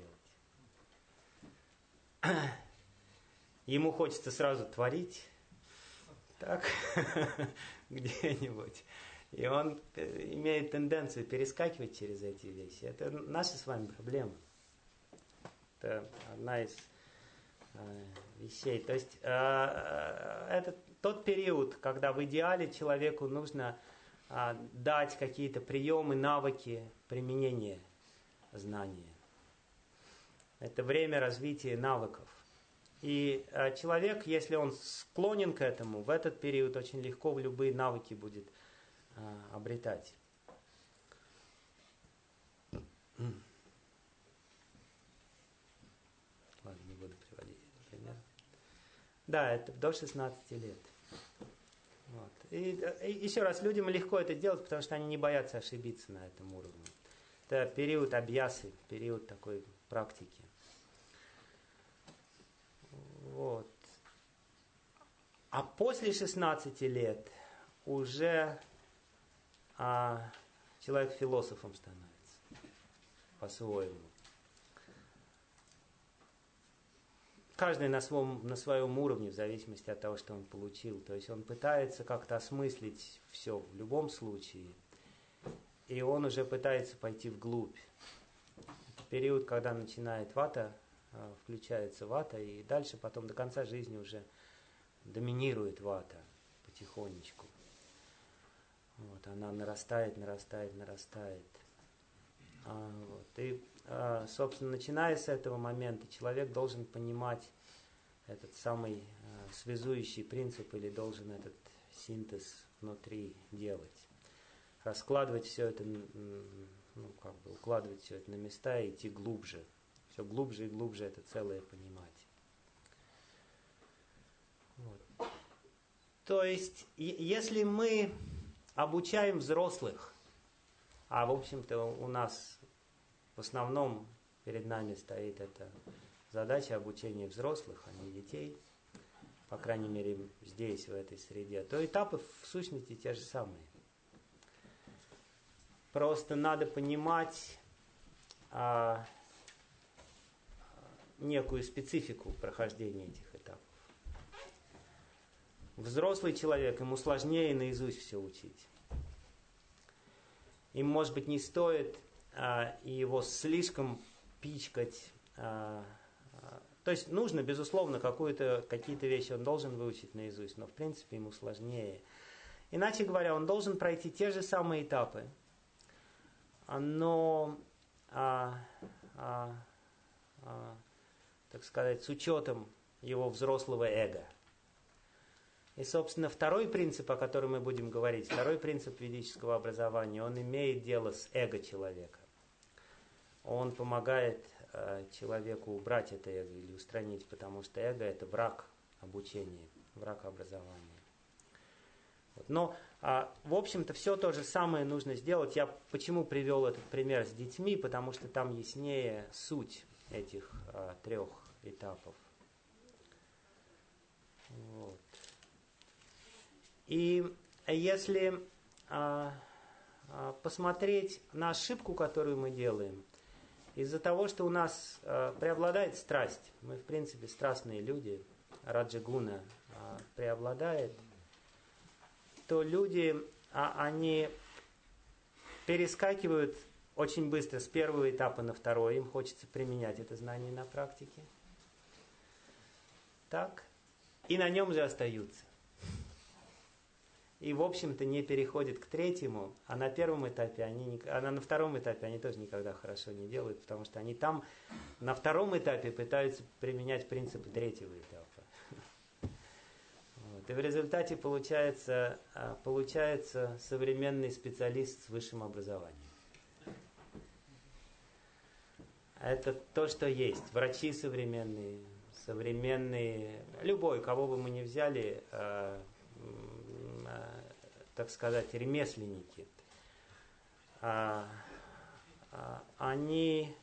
делать. Ему хочется сразу творить. Так, где-нибудь. И он имеет тенденцию перескакивать через эти вещи. Это наши с вами проблемы. Это одна из вещей. То есть это тот период, когда в идеале человеку нужно дать какие-то приемы, навыки применения знания. Это время развития навыков. И человек, если он склонен к этому, в этот период очень легко в любые навыки будет обретать. Ладно, не буду приводить этот пример. Да, это до 16 лет. Вот. И еще раз, людям легко это делать, потому что они не боятся ошибиться на этом уровне. Это период абьясы, период такой практики. Вот. А после 16 лет уже человек философом становится по-своему. Каждый на своем уровне, в зависимости от того, что он получил. То есть он пытается как-то осмыслить все в любом случае. И он уже пытается пойти вглубь. Это период, когда начинает вата, включается вата, и дальше потом до конца жизни уже доминирует вата потихонечку. Вот, она нарастает. Вот. И, собственно, начиная с этого момента, человек должен понимать этот самый связующий принцип или должен этот синтез внутри делать. Раскладывать все это, укладывать все это на места и идти глубже. Все глубже и глубже это целое понимать. Вот. То есть, если мы обучаем взрослых, а в общем-то у нас в основном перед нами стоит эта задача обучения взрослых, а не детей, по крайней мере здесь, в этой среде, то этапы в сущности те же самые. Просто надо понимать некую специфику прохождения этих этапов. Взрослый человек, ему сложнее наизусть все учить. Им, может быть, не стоит его слишком пичкать. То есть нужно, безусловно, какие-то вещи он должен выучить наизусть, но в принципе ему сложнее. Иначе говоря, он должен пройти те же самые этапы, но, так сказать, с учетом его взрослого эго. И, собственно, второй принцип, о котором мы будем говорить, второй принцип ведического образования, он имеет дело с эго человека. Он помогает человеку убрать это эго или устранить, потому что эго – это враг обучения, враг образования. Вот. Но, в общем-то, все то же самое нужно сделать. Я почему привел этот пример с детьми? Потому что там яснее суть этих трех этапов. Вот. И если посмотреть на ошибку, которую мы делаем, из-за того, что у нас преобладает страсть, мы в принципе страстные люди, раджагуна преобладает, то люди, они перескакивают очень быстро с первого этапа на второй, им хочется применять это знание на практике. Так, и на нем же остаются. И, в общем-то, не переходят к третьему, а на первом этапе на втором этапе они тоже никогда хорошо не делают, потому что они там на втором этапе пытаются применять принципы третьего этапа. И в результате получается современный специалист с высшим образованием. Это то, что есть. Врачи современные, любой, кого бы мы ни взяли, так сказать, ремесленники, они,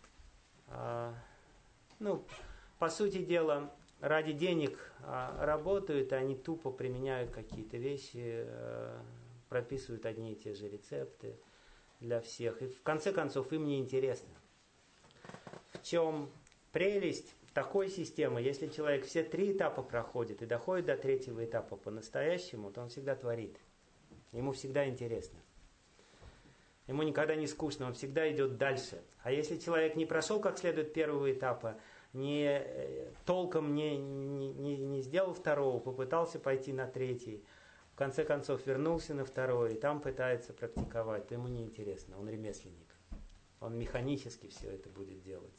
по сути дела, ради денег работают, они тупо применяют какие-то вещи, прописывают одни и те же рецепты для всех. И в конце концов им не интересно. В чем прелесть такой системы? Если человек все 3 этапа проходит и доходит до 3-го этапа по-настоящему, то он всегда творит. Ему всегда интересно. Ему никогда не скучно, он всегда идет дальше. А если человек не прошел как следует 1-го этапа, толком не сделал 2-го, попытался пойти на 3-й, в конце концов вернулся на 2-й, и там пытается практиковать, то ему не интересно, он ремесленник. Он механически все это будет делать.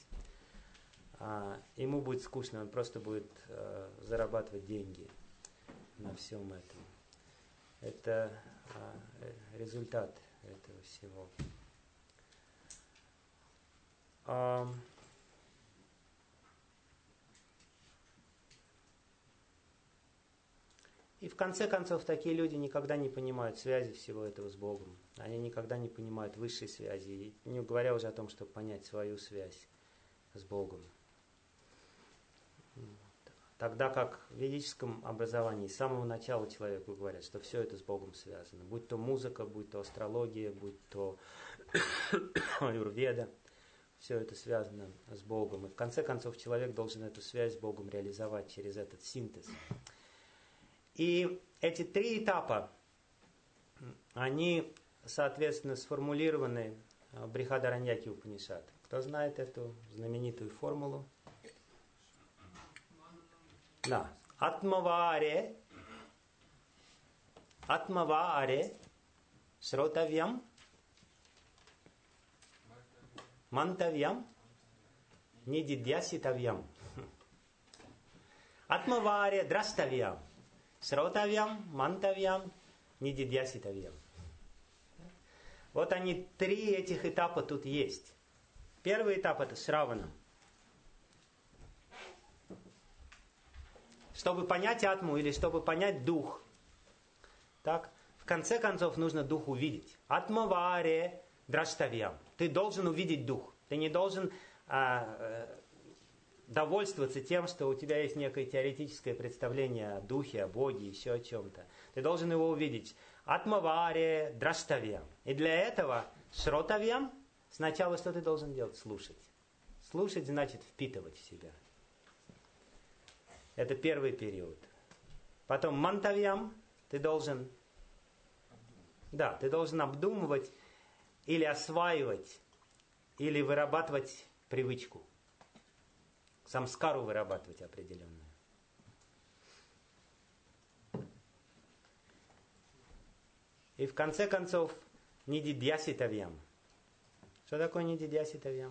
Ему будет скучно, он просто будет зарабатывать деньги на всем этом. Это результат этого всего. И в конце концов, такие люди никогда не понимают связи всего этого с Богом. Они никогда не понимают высшей связи, не говоря уже о том, чтобы понять свою связь с Богом. Тогда как в ведическом образовании с самого начала человеку говорят, что все это с Богом связано. Будь то музыка, будь то астрология, будь то аюрведа, все это связано с Богом. И в конце концов человек должен эту связь с Богом реализовать через этот синтез. И эти 3 этапа, они, соответственно, сформулированы в Брихадараньяке Упанишад. Кто знает эту знаменитую формулу? Да. Атмаваре, Шротавьям, Мантавьям, Нидидьяситавьям. Атмаваре, Драставьям. Шротавьям, Мантавьям, Нидидьяситавьям. Вот они 3 этих этапа тут есть. Первый этап это Шравана. Чтобы понять атму или чтобы понять дух. Так, в конце концов нужно дух увидеть. Атмаваре драштавьям. Ты должен увидеть дух. Ты не должен довольствоваться тем, что у тебя есть некое теоретическое представление о духе, о Боге, еще о чем-то. Ты должен его увидеть. Атмаваре драштавьям. И для этого шротавьям сначала что ты должен делать? Слушать. Слушать значит впитывать в себя. Это первый период. Потом мантавьям ты должен обдумывать или осваивать, или вырабатывать привычку. Самскару вырабатывать определенную. И в конце концов нидидьяситавьям. Что такое нидидьяситавьям?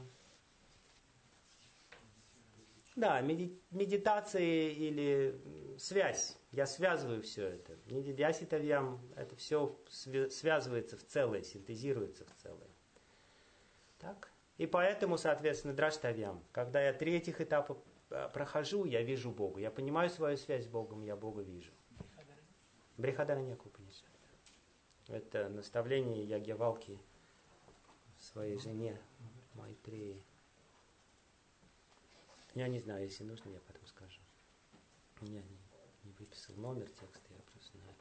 Да, медитации или связь. Я связываю все это. Нидидьяситавьям, это все связывается в целое, синтезируется в целое. Так? И поэтому, соответственно, драштавьям. Когда я 3 этапа прохожу, я вижу Бога. Я понимаю свою связь с Богом, я Бога вижу. Брихадараньяка Упанишад. Это наставление Ягьявалки своей жене Майтреи. Я не знаю, если нужно, я потом скажу. Я не выписал номер текста, я просто знаю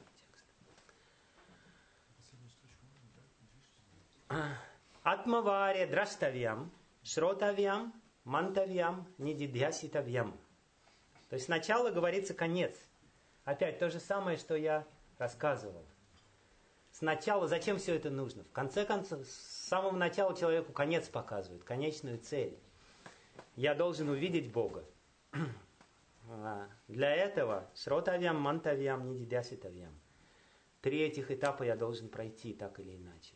текст. Атмаваре драштавьям, шротавьям, мантавьям, нидидьяситавьям. То есть сначала говорится конец. Опять то же самое, что я рассказывал. Сначала, зачем все это нужно? В конце концов, с самого начала человеку конец показывает, конечную цель. Я должен увидеть Бога. Для этого шротавьям, мантавьям, нидидьяситавьям. 3 этих этапа я должен пройти так или иначе.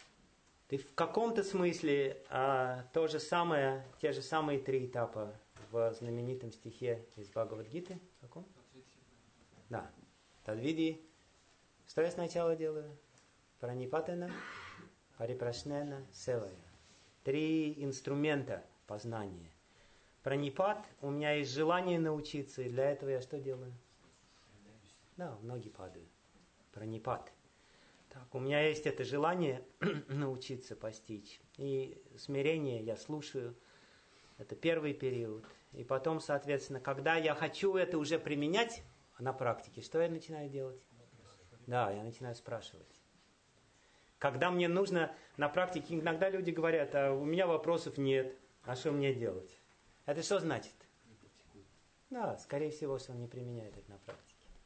Ты в каком-то смысле те же самые 3 этапа в знаменитом стихе из Бхагавад-гиты. Каком? Да. Тадвиди. Что я сначала делаю? Пранипатена, парипрашнена, севая. 3 инструмента познания. Пранипат, у меня есть желание научиться, и для этого я что делаю? Да, в ноги падаю. Пранипат. Так, у меня есть это желание научиться постичь. И смирение я слушаю. Это первый период. И потом, соответственно, когда я хочу это уже применять на практике, что я начинаю делать? Да, я начинаю спрашивать. Когда мне нужно на практике, иногда люди говорят, а у меня вопросов нет, а что мне делать? Это что значит? Да, скорее всего, что он не применяет это на практике.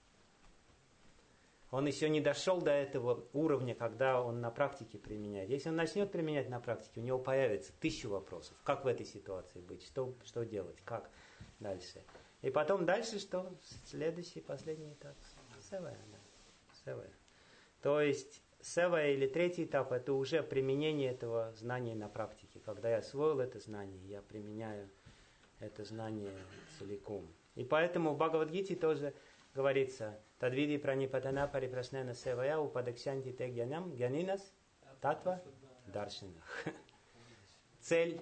Он еще не дошел до этого уровня, когда он на практике применяет. Если он начнет применять на практике, у него появится 1000 вопросов. Как в этой ситуации быть? Что делать? Как дальше? И потом дальше что? Следующий, последний этап. Севая, да. Севая. То есть севая или 3-й этап, это уже применение этого знания на практике. Когда я освоил это знание, я применяю это знание целиком. И поэтому в Бхагавад-гите тоже говорится, тадвиди пранипатана парипрашнена севая упадакшанти те гьянам гьянинас татва даршинах. Цель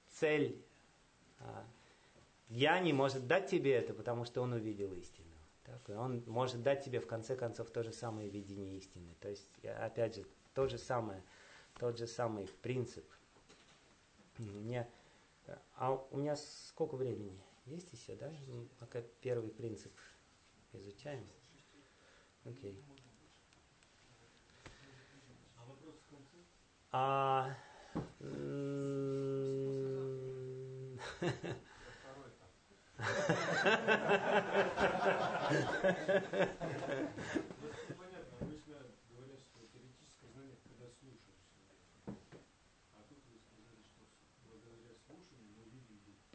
гьяни может дать тебе это, потому что он увидел истину. Так, и он может дать тебе в конце концов то же самое видение истины. То есть, опять же, тот же самый принцип. У меня сколько времени? Есть еще, да? Пока первый принцип изучаем. Окей. А вопрос в конце? Второй этап. Понятно, обычно говорят, что теоретическое знание, когда слушаешь. А тут вы сказали, что благодаря слушанию мы видим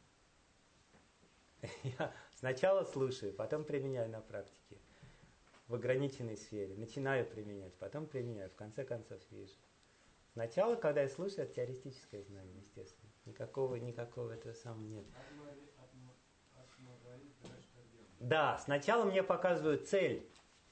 дух. Я сначала слушаю, потом применяю на практике. В ограниченной сфере. Начинаю применять, потом применяю, в конце концов вижу. Сначала, когда я слушаю, это теоретическое знание, естественно. Никакого этого самого нет. Да, сначала мне показывают цель,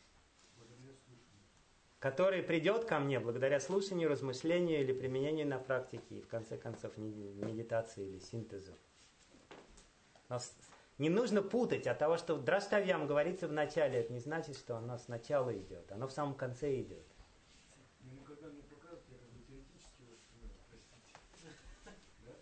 которая придет ко мне благодаря слушанию, размышлению или применению на практике, и в конце концов медитации или синтезу. Но не нужно путать от того, что драштавьям говорится в начале, это не значит, что оно сначала идет, оно в самом конце идет. Ну, когда мне показывают, я как бы теоретически воспринимаю, простите.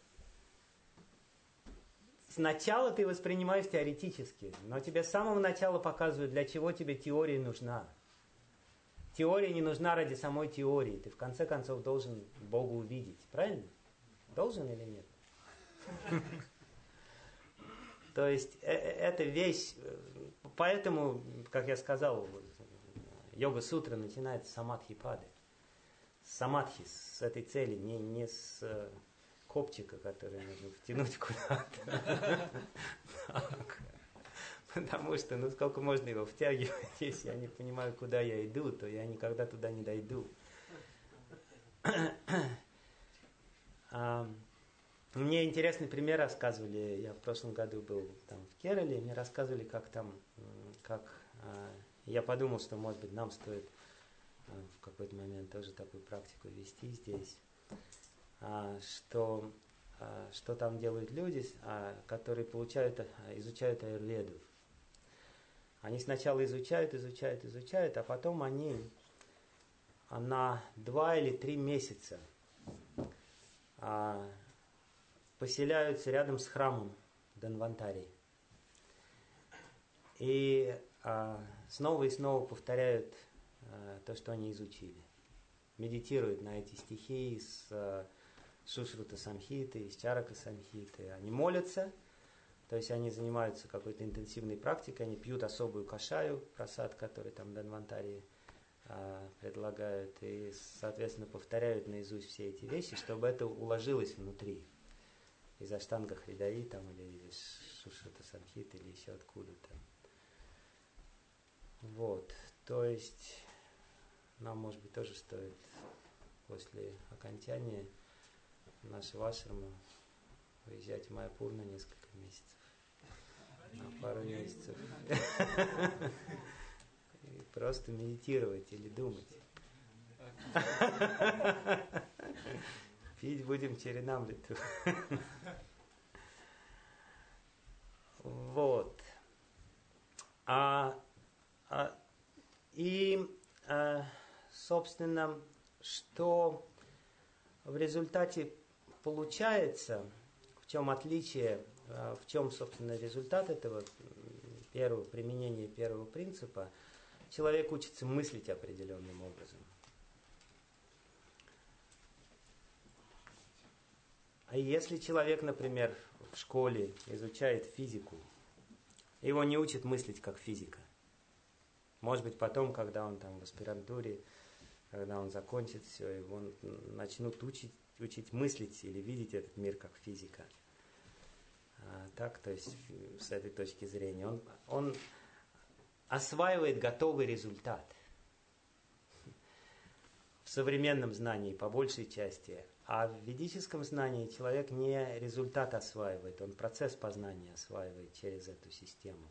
Да? Сначала ты воспринимаешь теоретически, но тебе с самого начала показывают, для чего тебе теория нужна. Теория не нужна ради самой теории. Ты в конце концов должен Бога увидеть. Правильно? Должен или нет? То есть эта вещь, поэтому, как я сказал, йога-сутра начинается с самадхи-пады. С самадхи, с этой цели, не с копчика, который нужно втянуть куда-то. Потому что, сколько можно его втягивать, если я не понимаю, куда я иду, то я никогда туда не дойду. Мне интересный пример рассказывали. Я в прошлом году был там в Керале, и мне рассказывали, я подумал, что, может быть, нам стоит в какой-то момент тоже такую практику вести здесь. Что там делают люди, которые изучают аюрведу. Они сначала изучают, а потом они на 2 или 3 месяца поселяются рядом с храмом Данвантари. И снова и снова повторяют то, что они изучили. Медитируют на эти стихи с Сушрута Самхиты, из Чарака Самхиты. Они молятся, то есть они занимаются какой-то интенсивной практикой, они пьют особую кашаю, прасад, который там Данвантари предлагают, и, соответственно, повторяют наизусть все эти вещи, чтобы это уложилось внутри. Из Аштанга Хридаи там, или из Сушрута Самхиты, или еще откуда-то. Вот, то есть нам, может быть, тоже стоит после окончания нашего ашрама выезжать в Майяпур на несколько месяцев. на пару месяцев. И просто медитировать или думать. Пить будем черенамриту. Вот. Собственно, что в результате получается, в чем отличие, в чем, собственно, результат этого применения первого принципа, человек учится мыслить определенным образом. А если человек, например, в школе изучает физику, его не учат мыслить как физика. Может быть, потом, когда он там в аспирантуре, когда он закончит все, его начнут учить мыслить или видеть этот мир как физика. Так, то есть, с этой точки зрения, он осваивает готовый результат. В современном знании по большей части. А в ведическом знании человек не результат осваивает, он процесс познания осваивает через эту систему.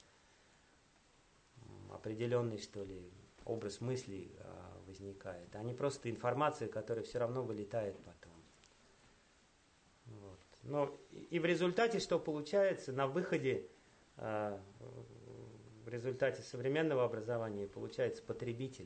Определенный, что ли, образ мыслей возникает, а не просто информация, которая все равно вылетает потом. Вот. Но и в результате, что получается, на выходе, в результате современного образования получается потребитель.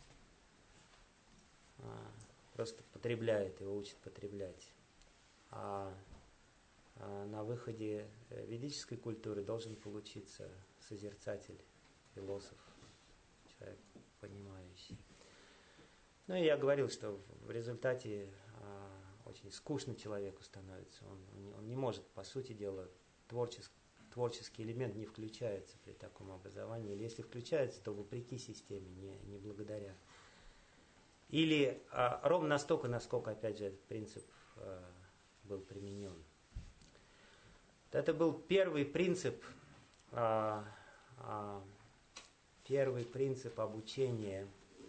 Просто потребляет, его учат потреблять. А на выходе ведической культуры должен получиться созерцатель, философ, человек понимающий. Ну и я говорил, что в результате очень скучно человеку становится. Он не может, по сути дела, творческий элемент не включается при таком образовании. Или если включается, то вопреки системе, не благодаря. Или ровно настолько, насколько, опять же, этот принцип был применен. Это был первый принцип обучения.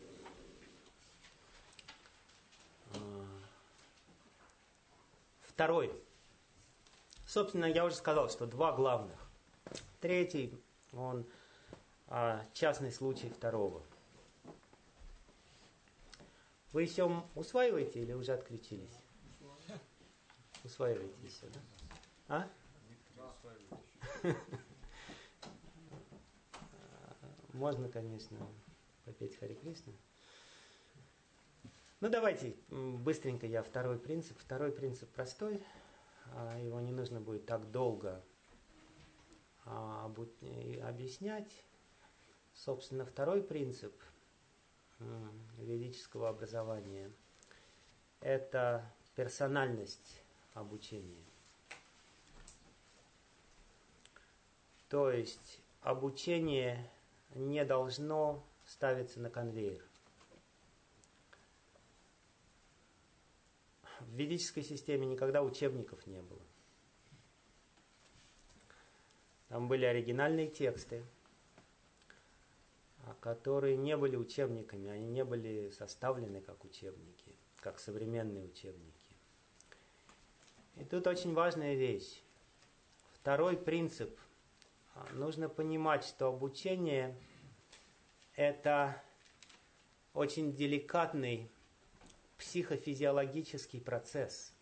Второй. Собственно, я уже сказал, что два главных. Третий, он частный случай второго. Вы еще усваиваете или уже отключились? Усваиваете еще, да? Можно, конечно, попеть Харе Кришна. Ну, давайте быстренько я второй принцип. Второй принцип простой. Его не нужно будет так долго объяснять. Собственно, второй принцип ведического образования – это персональность обучения. То есть обучение не должно ставиться на конвейер. В ведической системе никогда учебников не было. Там были оригинальные тексты, которые не были учебниками, они не были составлены как учебники, как современные учебники. И тут очень важная вещь. Второй принцип. Нужно понимать, что обучение – это очень деликатный психофизиологический процесс,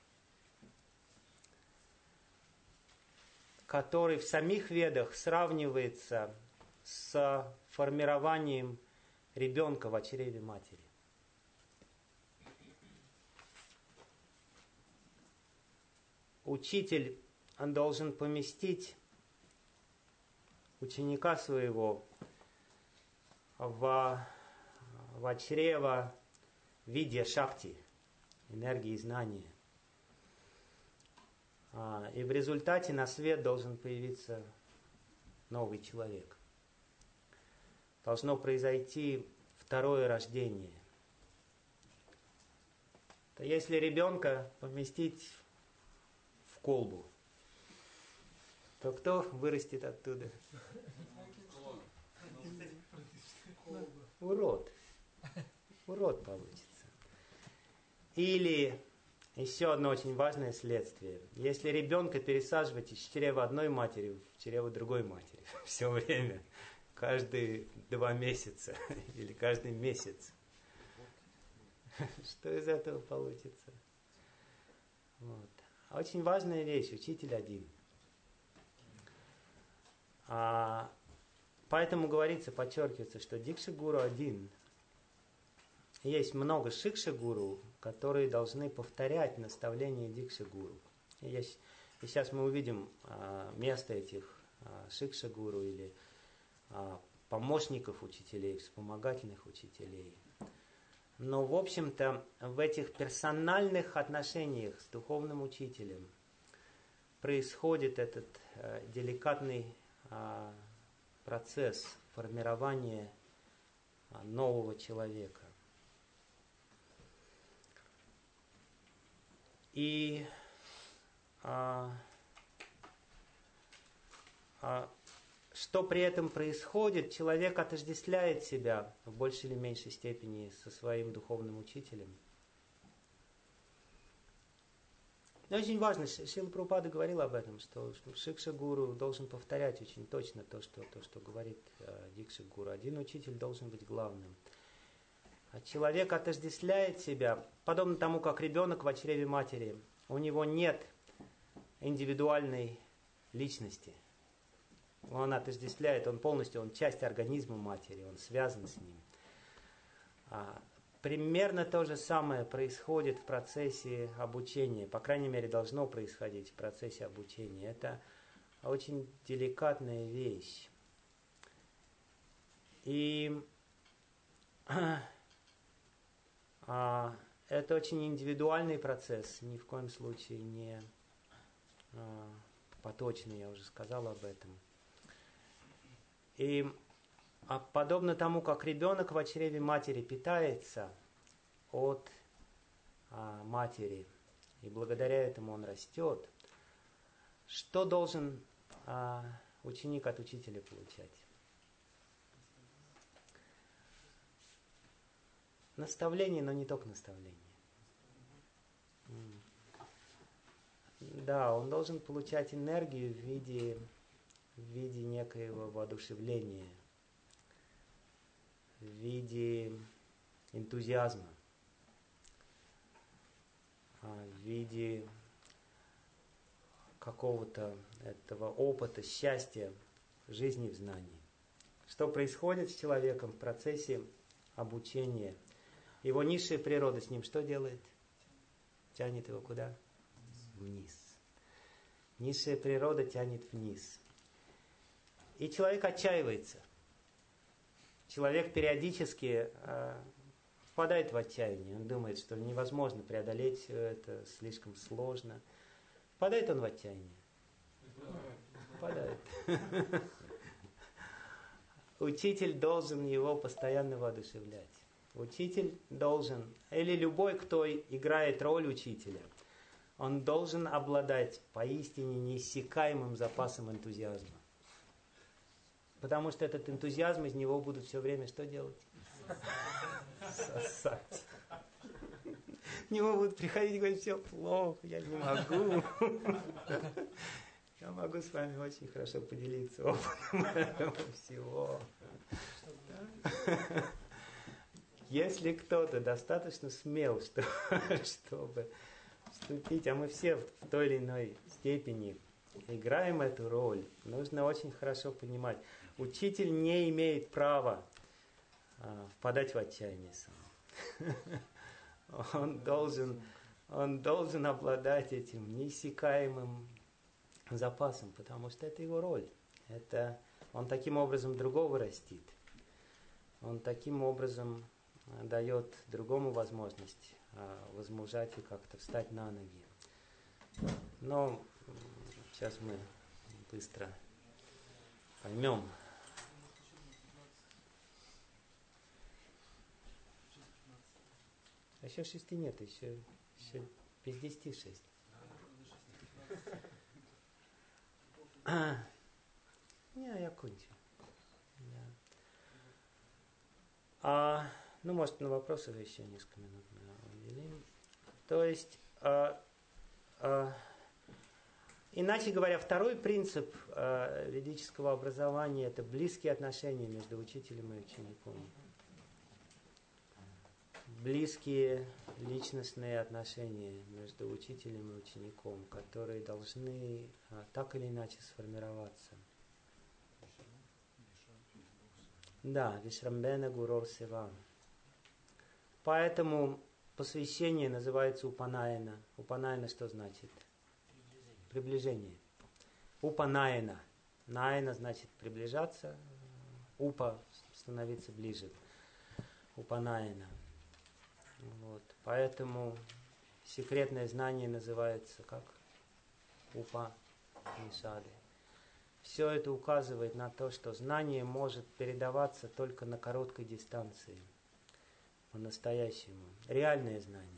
который в самих ведах сравнивается с формированием ребенка в чреве матери. Учитель должен поместить ученика своего в чрево видя шакти, энергии знания. И в результате на свет должен появиться новый человек. Должно произойти второе рождение. То если ребенка поместить в колбу, то кто вырастет оттуда? Урод. Урод получится. Или Еще одно очень важное следствие. Если ребенка пересаживать из чрева одной матери в чрево другой матери все время, каждые 2 месяца или каждый месяц, что из этого получится? Вот. Очень важная вещь, учитель один. Поэтому говорится, подчеркивается, что Дикша-гуру один. Есть много шикша-гуру, которые должны повторять наставления Дикша-гуру. И сейчас мы увидим место этих шикша-гуру или помощников учителей, вспомогательных учителей. Но, в общем-то, в этих персональных отношениях с духовным учителем происходит этот деликатный процесс формирования нового человека. И что при этом происходит? Человек отождествляет себя в большей или меньшей степени со своим духовным учителем. Но очень важно, Шрила Прабхупада говорил об этом, что шикша-гуру должен повторять очень точно то, что говорит дикша-гуру. Один учитель должен быть главным. А человек отождествляет себя, подобно тому, как ребенок в чреве матери. У него нет индивидуальной личности. Он отождествляет, он часть организма матери, он связан с ним. Примерно то же самое происходит в процессе обучения, по крайней мере, должно происходить в процессе обучения. Это очень деликатная вещь. И это очень индивидуальный процесс, ни в коем случае не поточный, я уже сказал об этом. И подобно тому, как ребенок в чреве матери питается от матери, и благодаря этому он растет, что должен ученик от учителя получать? Наставление, но не только наставление. Да, он должен получать энергию в виде некоего воодушевления, в виде энтузиазма, в виде какого-то этого опыта, счастья жизни в знании. Что происходит с человеком в процессе обучения? Его низшая природа с ним что делает? Тянет его куда? Вниз. Низшая природа тянет вниз. И человек отчаивается. Человек периодически впадает в отчаяние. Он думает, что невозможно преодолеть все это, слишком сложно. Впадает он в отчаяние? Впадает. Учитель должен его постоянно воодушевлять. Учитель должен, или любой, кто играет роль учителя, он должен обладать поистине неиссякаемым запасом энтузиазма. Потому что этот энтузиазм из него будут все время что делать? Сосать. В него будут приходить и говорить, все плохо, я не могу. Я могу с вами очень хорошо поделиться опытом этого всего. Если кто-то достаточно смел, чтобы вступить, а мы все в той или иной степени играем эту роль, нужно очень хорошо понимать. Учитель не имеет права впадать в отчаяние сам. Он должен обладать этим неиссякаемым запасом, потому что это его роль. Он таким образом другого растит. Он таким образом дает другому возможность возмужать и как-то встать на ноги. Но сейчас мы быстро поймем. Еще 6 нет, еще без 10 6. Не, я кончу. Да. Может, на вопросы еще несколько минут мы уделим. То есть, иначе говоря, второй принцип ведического образования – это близкие отношения между учителем и учеником. Близкие личностные отношения между учителем и учеником, которые должны так или иначе сформироваться. Да, Вишрамбена Гурор Сева. Поэтому посвящение называется Упанаяна. Упанаяна что значит? Приближение. Упанаяна. Наяна значит приближаться. Упа становиться ближе. Упанаяна. Вот. Поэтому секретное знание называется как? Упанишады. Все это указывает на то, что знание может передаваться только на короткой дистанции. По-настоящему. Реальное знание.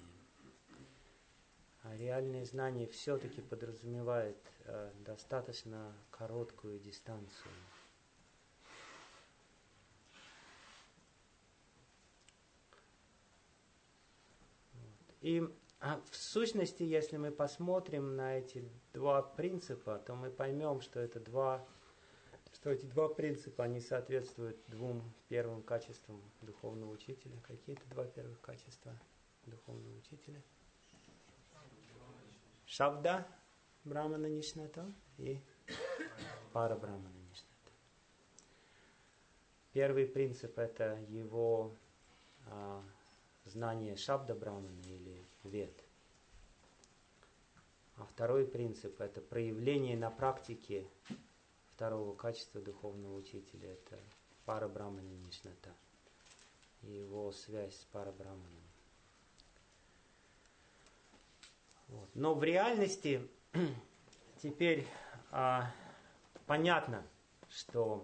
А реальное знание все-таки подразумевает достаточно короткую дистанцию. И в сущности, если мы посмотрим на эти два принципа, то мы поймем, что эти два принципа, они соответствуют двум первым качествам духовного учителя. Какие это два первых качества духовного учителя? Шабда Брахмана Нишната и Пара Брахмана Нишната. Первый принцип – это его знание Шабда Брахмана или Вед. А второй принцип – это проявление на практике второго качества духовного учителя. Это Пара Брахмана Нишната и его связь с Пара Брахманом. Вот. Но в реальности теперь понятно, что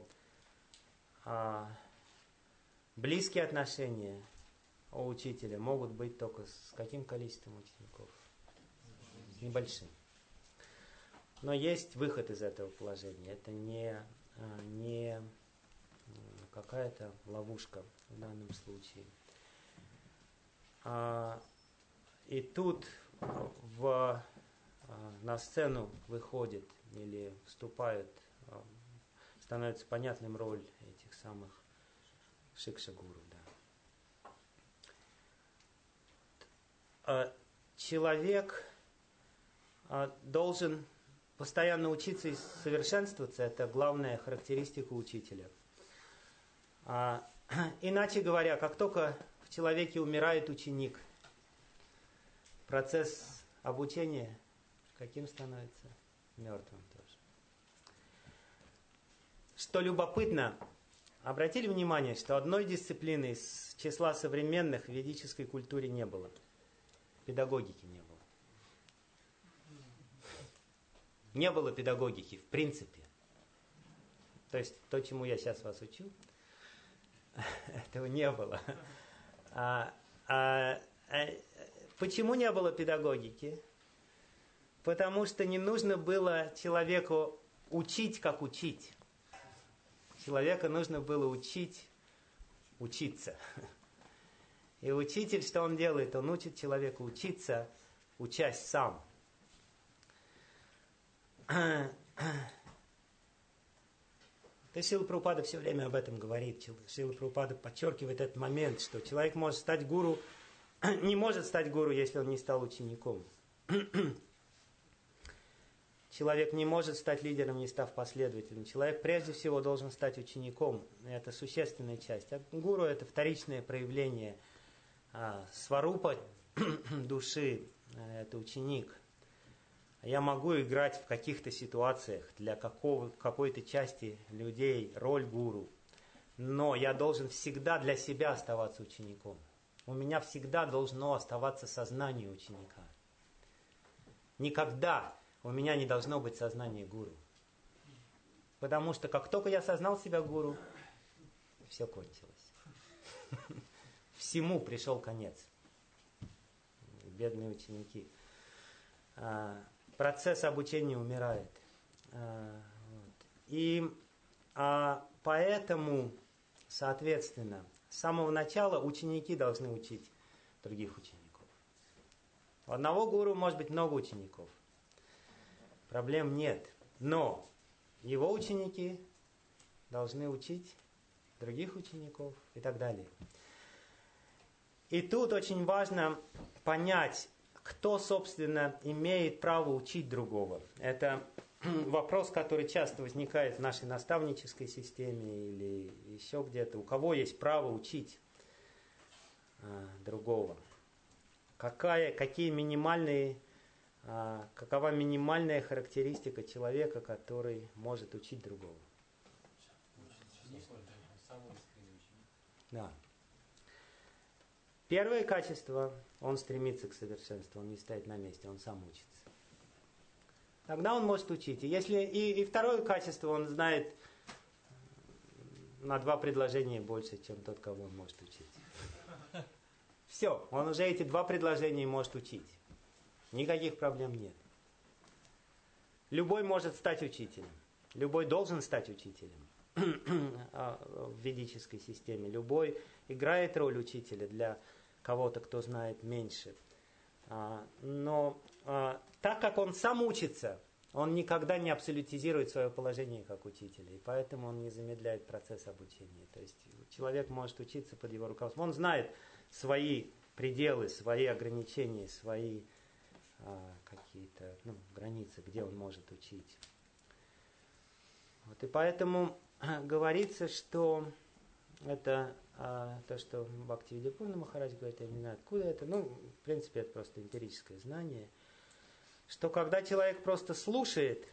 близкие отношения у учителя могут быть только с каким количеством учеников? С небольшим. Но есть выход из этого положения. Это не какая-то ловушка в данном случае. И тут на сцену выходит или вступает, становится понятным роль этих самых шикша-гуру. Да. Человек должен постоянно учиться и совершенствоваться. Это главная характеристика учителя. Иначе говоря, как только в человеке умирает ученик, процесс обучения каким становится? Мертвым тоже. Что любопытно, обратили внимание, что одной дисциплины из числа современных в ведической культуре не было. Педагогики не было. Не было педагогики в принципе. То есть то, чему я сейчас вас учу, этого не было. Почему не было педагогики? Потому что не нужно было человеку учить, как учить. Человека нужно было учить учиться. И учитель, что он делает? Он учит человека учиться, учась сам. Шрила Прабхупада все время об этом говорит. Шрила Прабхупада подчеркивает этот момент, что человек может стать гуру, не может стать гуру, если он не стал учеником. Человек не может стать лидером, не став последователем. Человек прежде всего должен стать учеником. Это существенная часть. А гуру – это вторичное проявление сварупа души. Это ученик. Я могу играть в каких-то ситуациях для какой-то части людей роль гуру. Но я должен всегда для себя оставаться учеником. У меня всегда должно оставаться сознание ученика. Никогда у меня не должно быть сознания гуру. Потому что как только я осознал себя гуру, все кончилось. Всему пришел конец. Бедные ученики. Процесс обучения умирает. И поэтому, соответственно, с самого начала ученики должны учить других учеников. У одного гуру может быть много учеников. Проблем нет. Но его ученики должны учить других учеников и так далее. И тут очень важно понять, кто, собственно, имеет право учить другого. Это вопрос, который часто возникает в нашей наставнической системе или еще где-то. У кого есть право учить другого? Какова минимальная характеристика человека, который может учить другого? Да. Первое качество, он стремится к совершенству, он не стоит на месте, он сам учится. Тогда он может учить. И второе качество, он знает на 2 предложения больше, чем тот, кого он может учить. Все, он уже эти 2 предложения может учить. Никаких проблем нет. Любой может стать учителем. Любой должен стать учителем в ведической системе. Любой играет роль учителя для кого-то, кто знает меньше. Но так как он сам учится, он никогда не абсолютизирует свое положение как учителя. И поэтому он не замедляет процесс обучения. То есть человек может учиться под его руководством. Он знает свои пределы, свои ограничения, свои какие-то границы, где он может учить. Вот, и поэтому говорится, что это то, что Бхактивидяпурна Махарадж говорит, я не знаю, откуда это, в принципе, это просто эмпирическое знание, что когда человек просто слушает,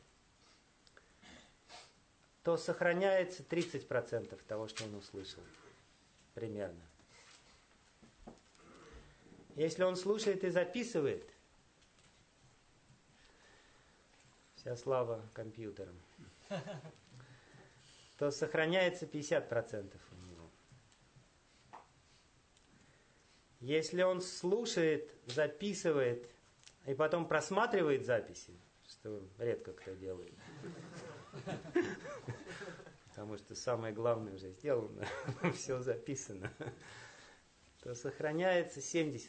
то сохраняется 30% того, что он услышал. Примерно. Если он слушает и записывает, вся слава компьютерам, то сохраняется 50% у него. Если он слушает, записывает и потом просматривает записи, что редко кто делает, потому что самое главное уже сделано, все записано, то сохраняется 70%.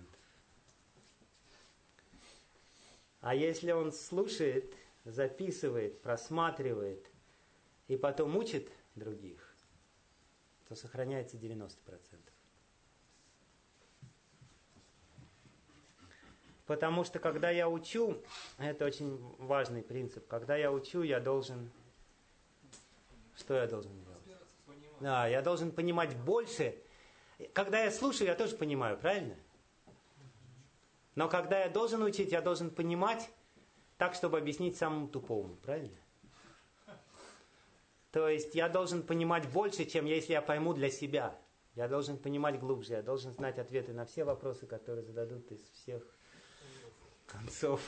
А если он слушает, записывает, просматривает и потом учит других, то сохраняется 90%. Потому что когда я учу, это очень важный принцип, когда я учу, я должен... Что я должен делать? Да, я должен понимать больше. Когда я слушаю, я тоже понимаю, правильно? Но когда я должен учить, я должен понимать так, чтобы объяснить самому тупому, правильно? То есть я должен понимать больше, чем если я пойму для себя. Я должен понимать глубже, я должен знать ответы на все вопросы, которые зададут из всех концов.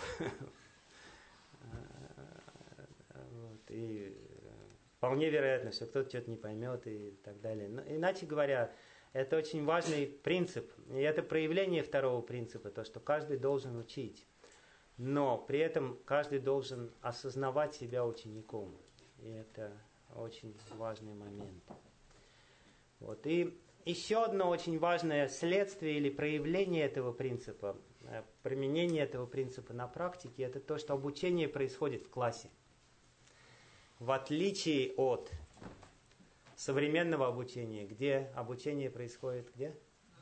И вполне вероятно, что кто-то что-то не поймет и так далее. Но, иначе говоря, это очень важный принцип. И это проявление второго принципа, то, что каждый должен учить. Но при этом каждый должен осознавать себя учеником. И это очень важный момент. Вот. И еще одно очень важное следствие или проявление этого принципа, применение этого принципа на практике, это то, что обучение происходит в классе. В отличие от современного обучения, где обучение происходит где?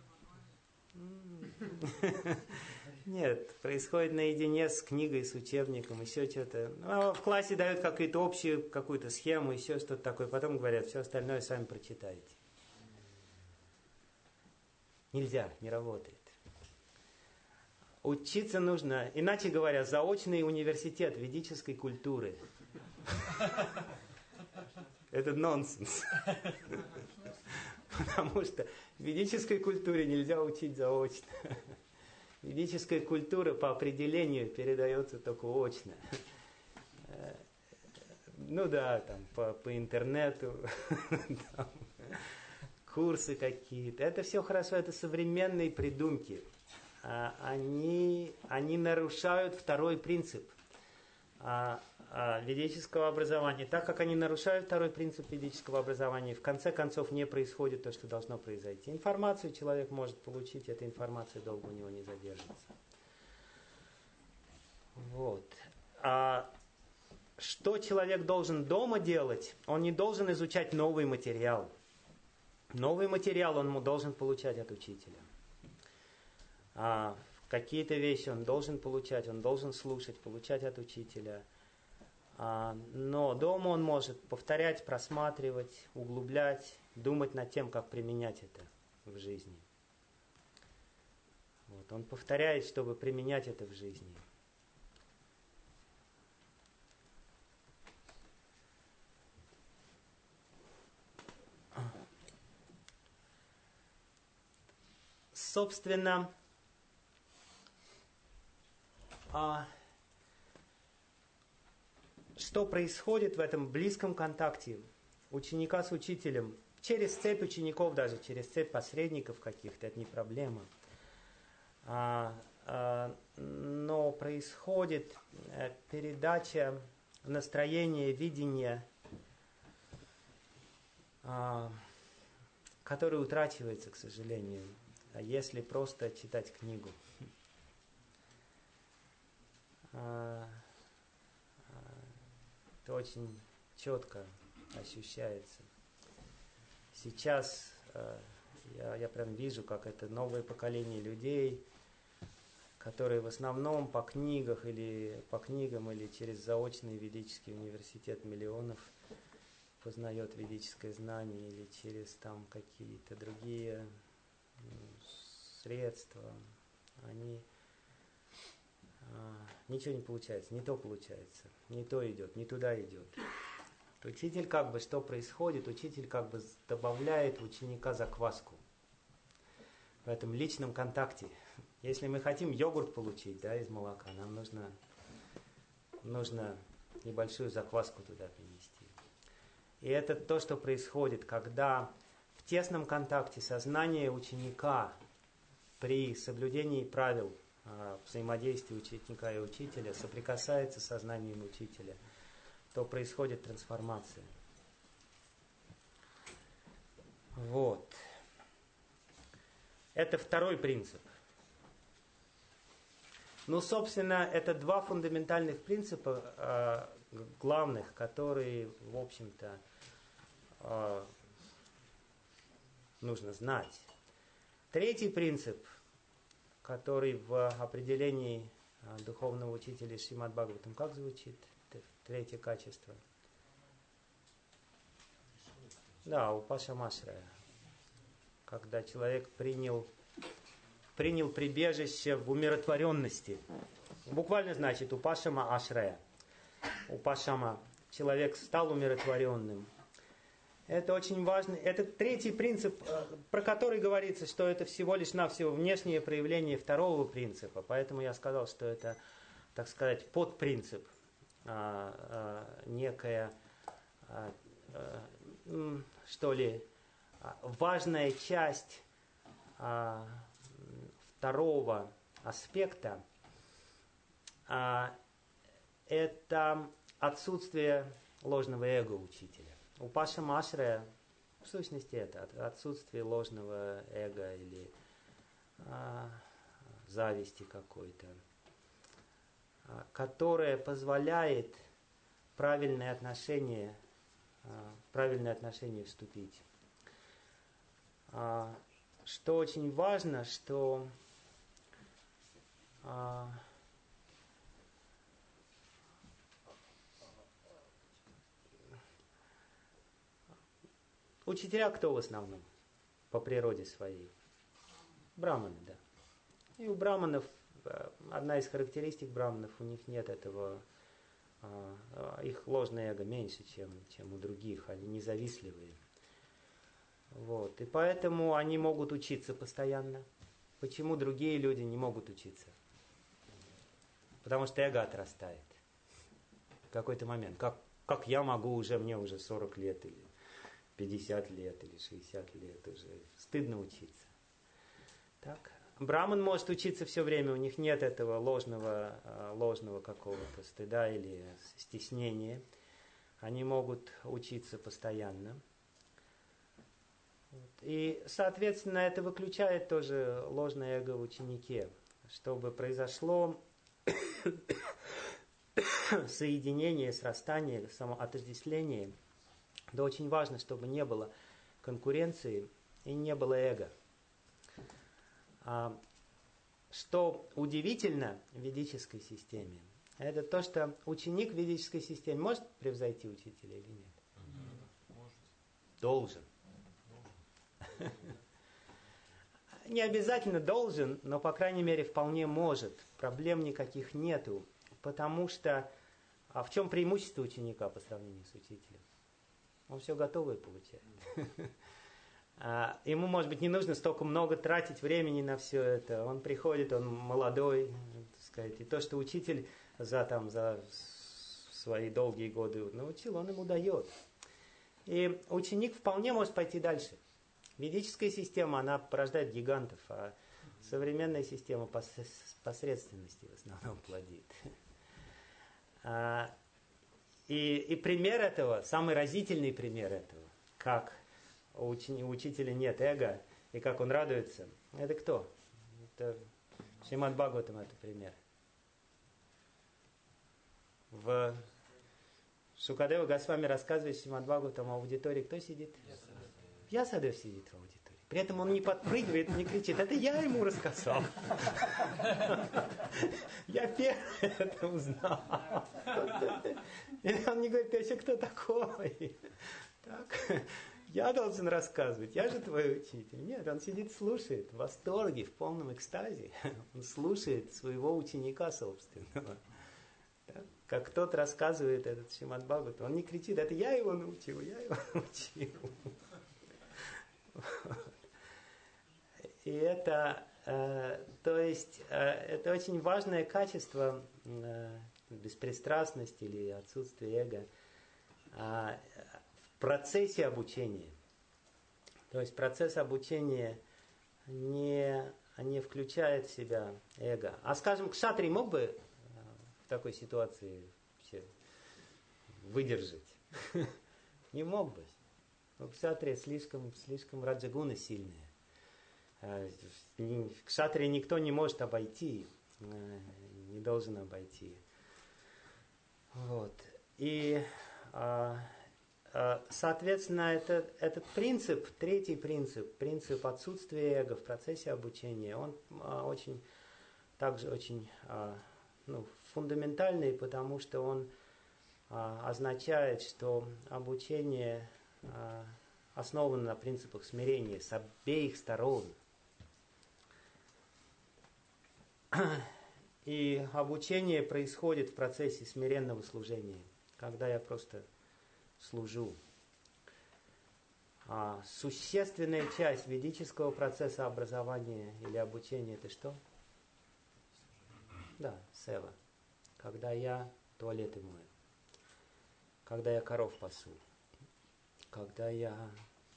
Нет, происходит наедине с книгой, с учебником, еще что-то. В классе дают какую-то общую какую-то схему, еще что-то такое, потом говорят, все остальное сами прочитаете. Нельзя, не работает. Учиться нужно, иначе говоря, заочный университет ведической культуры. Это нонсенс. Потому что в ведической культуре нельзя учить заочно. Ведическая культура по определению передается только очно. Ну да, там по интернету, там, курсы какие-то. Это все хорошо, это современные придумки. Они нарушают второй принцип ведического образования. Так как они нарушают второй принцип ведического образования, в конце концов не происходит то, что должно произойти. Информацию человек может получить, эта информация долго у него не задержится. Вот. А что человек должен дома делать? Он не должен изучать новый материал. Новый материал он должен получать от учителя. А какие-то вещи он должен получать, он должен слушать, получать от учителя. Но дома он может повторять, просматривать, углублять, думать над тем, как применять это в жизни. Вот. Он повторяет, чтобы применять это в жизни. Собственно, что происходит в этом близком контакте ученика с учителем, через цепь учеников даже, через цепь посредников каких-то, это не проблема. Но происходит передача настроения, видения, которое утрачивается, к сожалению, если просто читать книгу. Это очень четко ощущается. Сейчас я прям вижу, как это новое поколение людей, которые в основном по книгам или через заочный ведический университет миллионов познает ведическое знание, или через там какие-то другие средства, ничего не получается, не то получается, не то идет, не туда идет. Учитель что происходит? Учитель добавляет в ученика закваску в этом личном контакте. Если мы хотим йогурт получить, из молока, нам нужно небольшую закваску туда принести. И это то, что происходит, когда в тесном контакте сознание ученика при соблюдении правил взаимодействия ученика и учителя соприкасается с сознанием учителя, то происходит трансформация. Вот. Это второй принцип. Собственно, это два фундаментальных принципа главных, которые, в общем-то, нужно знать. Третий принцип, который в определении духовного учителя Шримад Бхагаватам как звучит? Третье качество. Упашамашрая. Когда человек принял прибежище в умиротворенности. Буквально значит упашама ашрая. Упашама. Человек стал умиротворенным. Это очень важно. Это третий принцип, про который говорится, что это всего лишь навсего внешнее проявление второго принципа. Поэтому я сказал, что это, так сказать, подпринцип. Некая, важная часть второго аспекта это отсутствие ложного эго учителя. Упашамашрая, в сущности, это отсутствие ложного эго или зависти какой-то, которое позволяет в правильное отношение вступить. Что очень важно, что учителя кто в основном по природе своей? Браманы, да. И у браманов, одна из характеристик браманов, у них нет этого, их ложное эго меньше, чем у других, они независтливые. Вот. И поэтому они могут учиться постоянно. Почему другие люди не могут учиться? Потому что эго отрастает. В какой-то момент. Как я могу мне уже 40 лет, или 50 лет, или 60 лет уже. Стыдно учиться. Так. Браман может учиться все время, у них нет этого ложного какого-то стыда или стеснения. Они могут учиться постоянно. И, соответственно, это выключает тоже ложное эго в ученике. Чтобы произошло соединение, срастание, самоотождествление, да очень важно, чтобы не было конкуренции и не было эго. Что удивительно в ведической системе, это то, что ученик в ведической системе может превзойти учителя или нет? Может. Должен. Не обязательно должен, но, по крайней мере, вполне может. Проблем никаких нету. Потому что в чем преимущество ученика по сравнению с учителем? Он все готовое получает. Ему, может быть, не нужно столько много тратить времени на все это. Он приходит, он молодой, так сказать. И то, что учитель за свои долгие годы научил, он ему дает. И ученик вполне может пойти дальше. Ведическая система, она порождает гигантов, а современная система посредственности в основном плодит. И пример этого, самый разительный пример этого, как у учителя нет эго, и как он радуется, это кто? Это Шримад Бхагаватам, это пример. В Шукадева Госвами рассказывает Шримад Бхагаватам в аудитории, кто сидит? Вьясадев сидит в аудитории. При этом он не подпрыгивает, не кричит. Это я ему рассказал. Я первый это узнал. И он не говорит, ты вообще кто такой? Так, я должен рассказывать, я же твой учитель. Нет, он сидит, слушает в восторге, в полном экстазе. Он слушает своего ученика собственного. Так, как тот рассказывает этот Шримад Бхагаватам. Он не кричит, это я его научил, я его научил. И это, это очень важное качество беспристрастности или отсутствия эго в процессе обучения. То есть процесс обучения не включает в себя эго. А скажем, кшатрий мог бы в такой ситуации вообще выдержать? Не мог бы. Кшатрия слишком раджагуны сильные. Кшатрия никто не может обойти, не должен обойти. Вот. И, соответственно, этот принцип, третий принцип отсутствия эго в процессе обучения, он также очень фундаментальный, потому что он означает, что обучение основано на принципах смирения с обеих сторон. И обучение происходит в процессе смиренного служения, когда я просто служу. Существенная часть ведического процесса образования или обучения это что? Да, сева. Когда я туалеты мою, когда я коров пасу, когда я,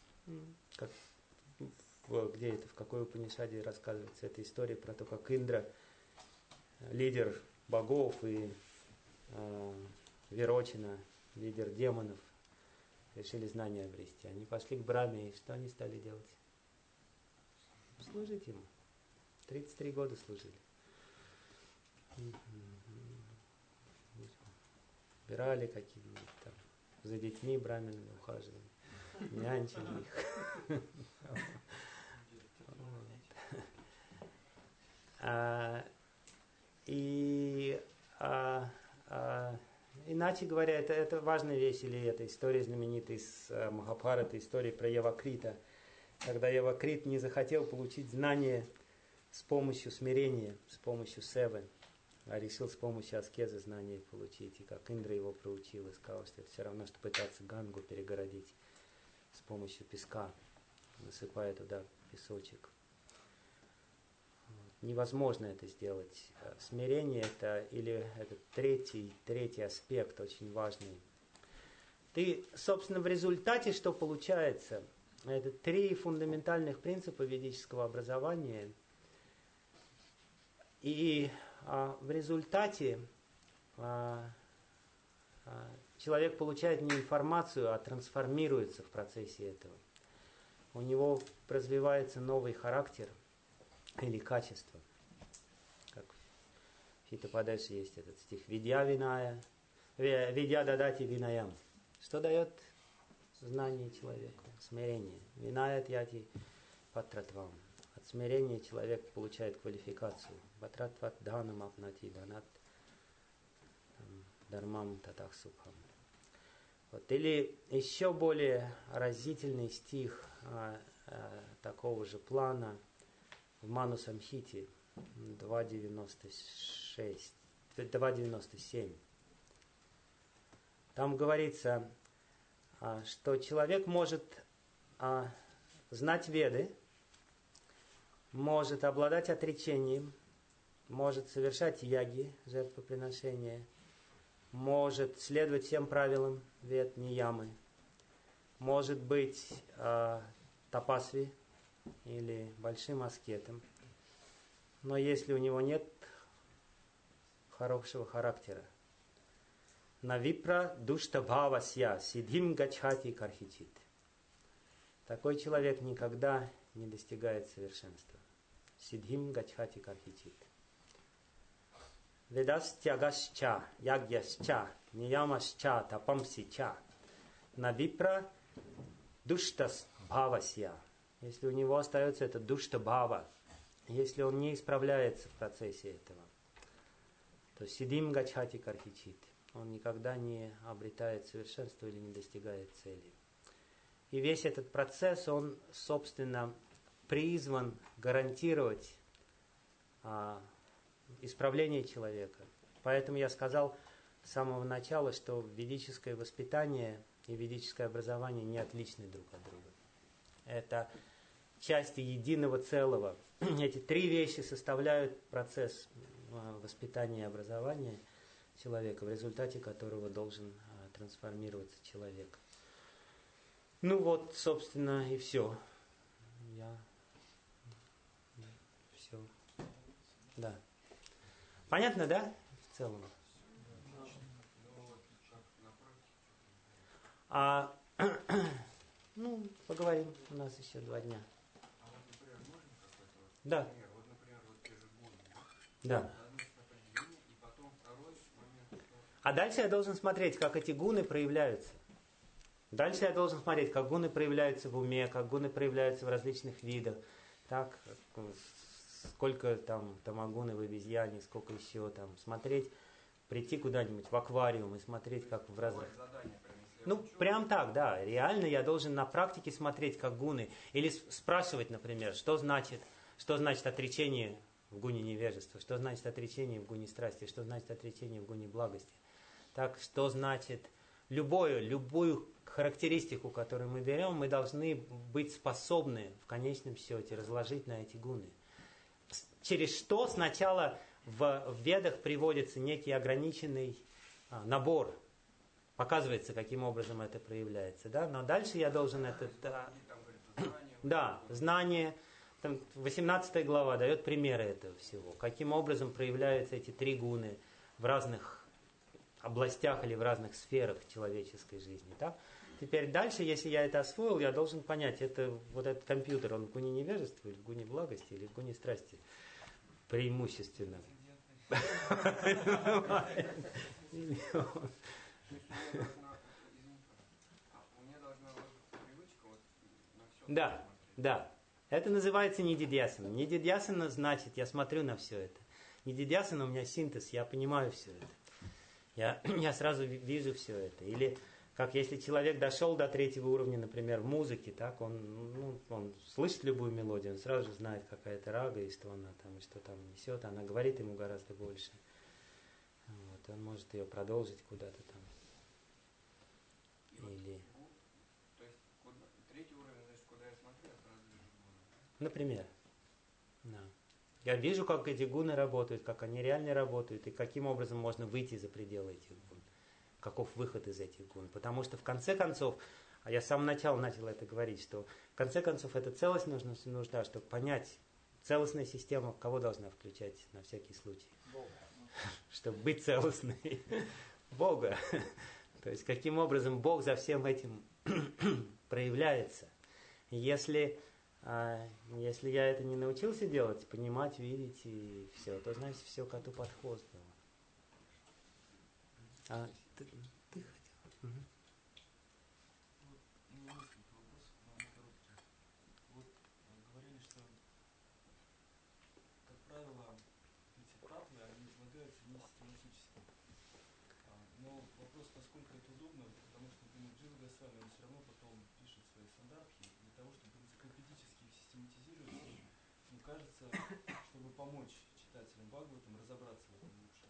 где это, в какой Упанишаде рассказывается эта история про то, как Индра, лидер богов, и Вирочина, лидер демонов, решили знания обрести. Они пошли к Брахме, и что они стали делать? Служить ему. 33 года служили. Убирали какие-нибудь там, за детьми браминами ухаживали, нянчили их. Иначе говоря, это важная вещь, или эта история знаменитая из Махабхарата, история про Явакрита, когда Явакрит не захотел получить знания с помощью смирения, с помощью севы, а решил с помощью аскезы знания получить. И как Индра его проучил и сказал, что это все равно, что пытаться Гангу перегородить с помощью песка, насыпая туда песочек. Невозможно это сделать. Смирение это третий аспект, очень важный. Собственно, в результате что получается? Это 3 фундаментальных принципа ведического образования. И в результате человек получает не информацию, а трансформируется в процессе этого. У него развивается новый характер или качество. Как в Чуть подальше есть этот стих. Видья виная, видья дадати винаям. Что дает знание человеку? Смирение. Винает яти патратвам. От смирения человек получает квалификацию. Патратват дханам апнати данат дармам татах сукхам. Вот. Или еще более разительный стих такого же плана в Ману Самхите 2.97. Там говорится, что человек может знать Веды, может обладать отречением, может совершать яги, жертвоприношения, может следовать всем правилам Вед, ниямы, может быть тапасви или большим аскетом. Но если у него нет хорошего характера, навипра душтабхавасья сидхим гачхати кархичит. Такой человек никогда не достигает совершенства. Сидхим гачхати кархичит. Ведастягасча, ягьясча, ниямасча, тапамсича. Навипра душтабхавасья. Если у него остается это душтабхава, если он не исправляется в процессе этого, то сидим гачхати кархичит. Он никогда не обретает совершенство или не достигает цели. И весь этот процесс, он, собственно, призван гарантировать исправление человека. Поэтому я сказал с самого начала, что ведическое воспитание и ведическое образование не отличны друг от друга. Это части единого целого. Эти три вещи составляют процесс воспитания и образования человека, в результате которого должен трансформироваться человек. Ну вот, собственно, и все. Все. Да. Понятно, да? В целом. Ну, поговорим. У нас еще 2 дня. А вот, например, можно какой-то да. пример? Вот, например, вот те же гуны. Да. И потом второй момент. А дальше я должен смотреть, как эти гуны проявляются. Дальше я должен смотреть, как гуны проявляются в уме, как гуны проявляются в различных видах. Так, сколько там тамагуны в обезьяне, сколько еще там. Смотреть, прийти куда-нибудь в аквариум и смотреть, как в разных... Ну, прям так, да. Реально я должен на практике смотреть, как гуны. Или спрашивать, например, что значит отречение в гуне невежества, что значит отречение в гуне страсти, что значит отречение в гуне благости. Так, что значит любую характеристику, которую мы берем, мы должны быть способны в конечном счете разложить на эти гуны. Через что сначала в ведах приводится некий ограниченный набор. Показывается, каким образом это проявляется. Да? Но дальше я должен это... Да, знание. 18 глава дает примеры этого всего. Каким образом проявляются эти 3 гуны в разных областях или в разных сферах человеческой жизни. Да? Теперь дальше, если я это освоил, я должен понять, вот этот компьютер, он в гуне невежества или в гуне благости, или в гуне страсти преимущественно. Да, да. Это называется нидидьясана. Нидидьясана значит, я смотрю на все это. Нидидьясана у меня синтез, я понимаю все это. Я сразу вижу все это. Или как если человек дошел до 3-го уровня, например, в музыке, так он слышит любую мелодию, он сразу же знает, какая это рага и что она там, и что там несет. Она говорит ему гораздо больше. Вот, он может ее продолжить куда-то там. Или... То есть 3-й уровень, значит, куда я смотрю, я сразу вижу гуны. Например. Да. Я вижу, как эти гуны работают, как они реально работают, и каким образом можно выйти за пределы этих гун. Каков выход из этих гун. Потому что в конце концов, а я с самого начала начал это говорить, что в конце концов эта целость нужна, чтобы понять, целостная система кого должна включать на всякий случай? Бога. Чтобы быть целостной. Бога. То есть каким образом Бог за всем этим проявляется. Если А если я это не научился делать, понимать, видеть и все, то значит все коту под хвост было. А ты хотел? Угу. Вот у меня несколько вопросов, но они короткие. Вот говорили, что, как правило, эти татвы, они излагаются не систематически. Но вопрос, насколько это удобно, потому что, например, Джива Госвами, он все равно потом пишет свои сандабхи, для того, чтобы энциклопедически их систематизировать, ну, кажется, чтобы помочь читателям Бхагаватам разобраться в этом лучше.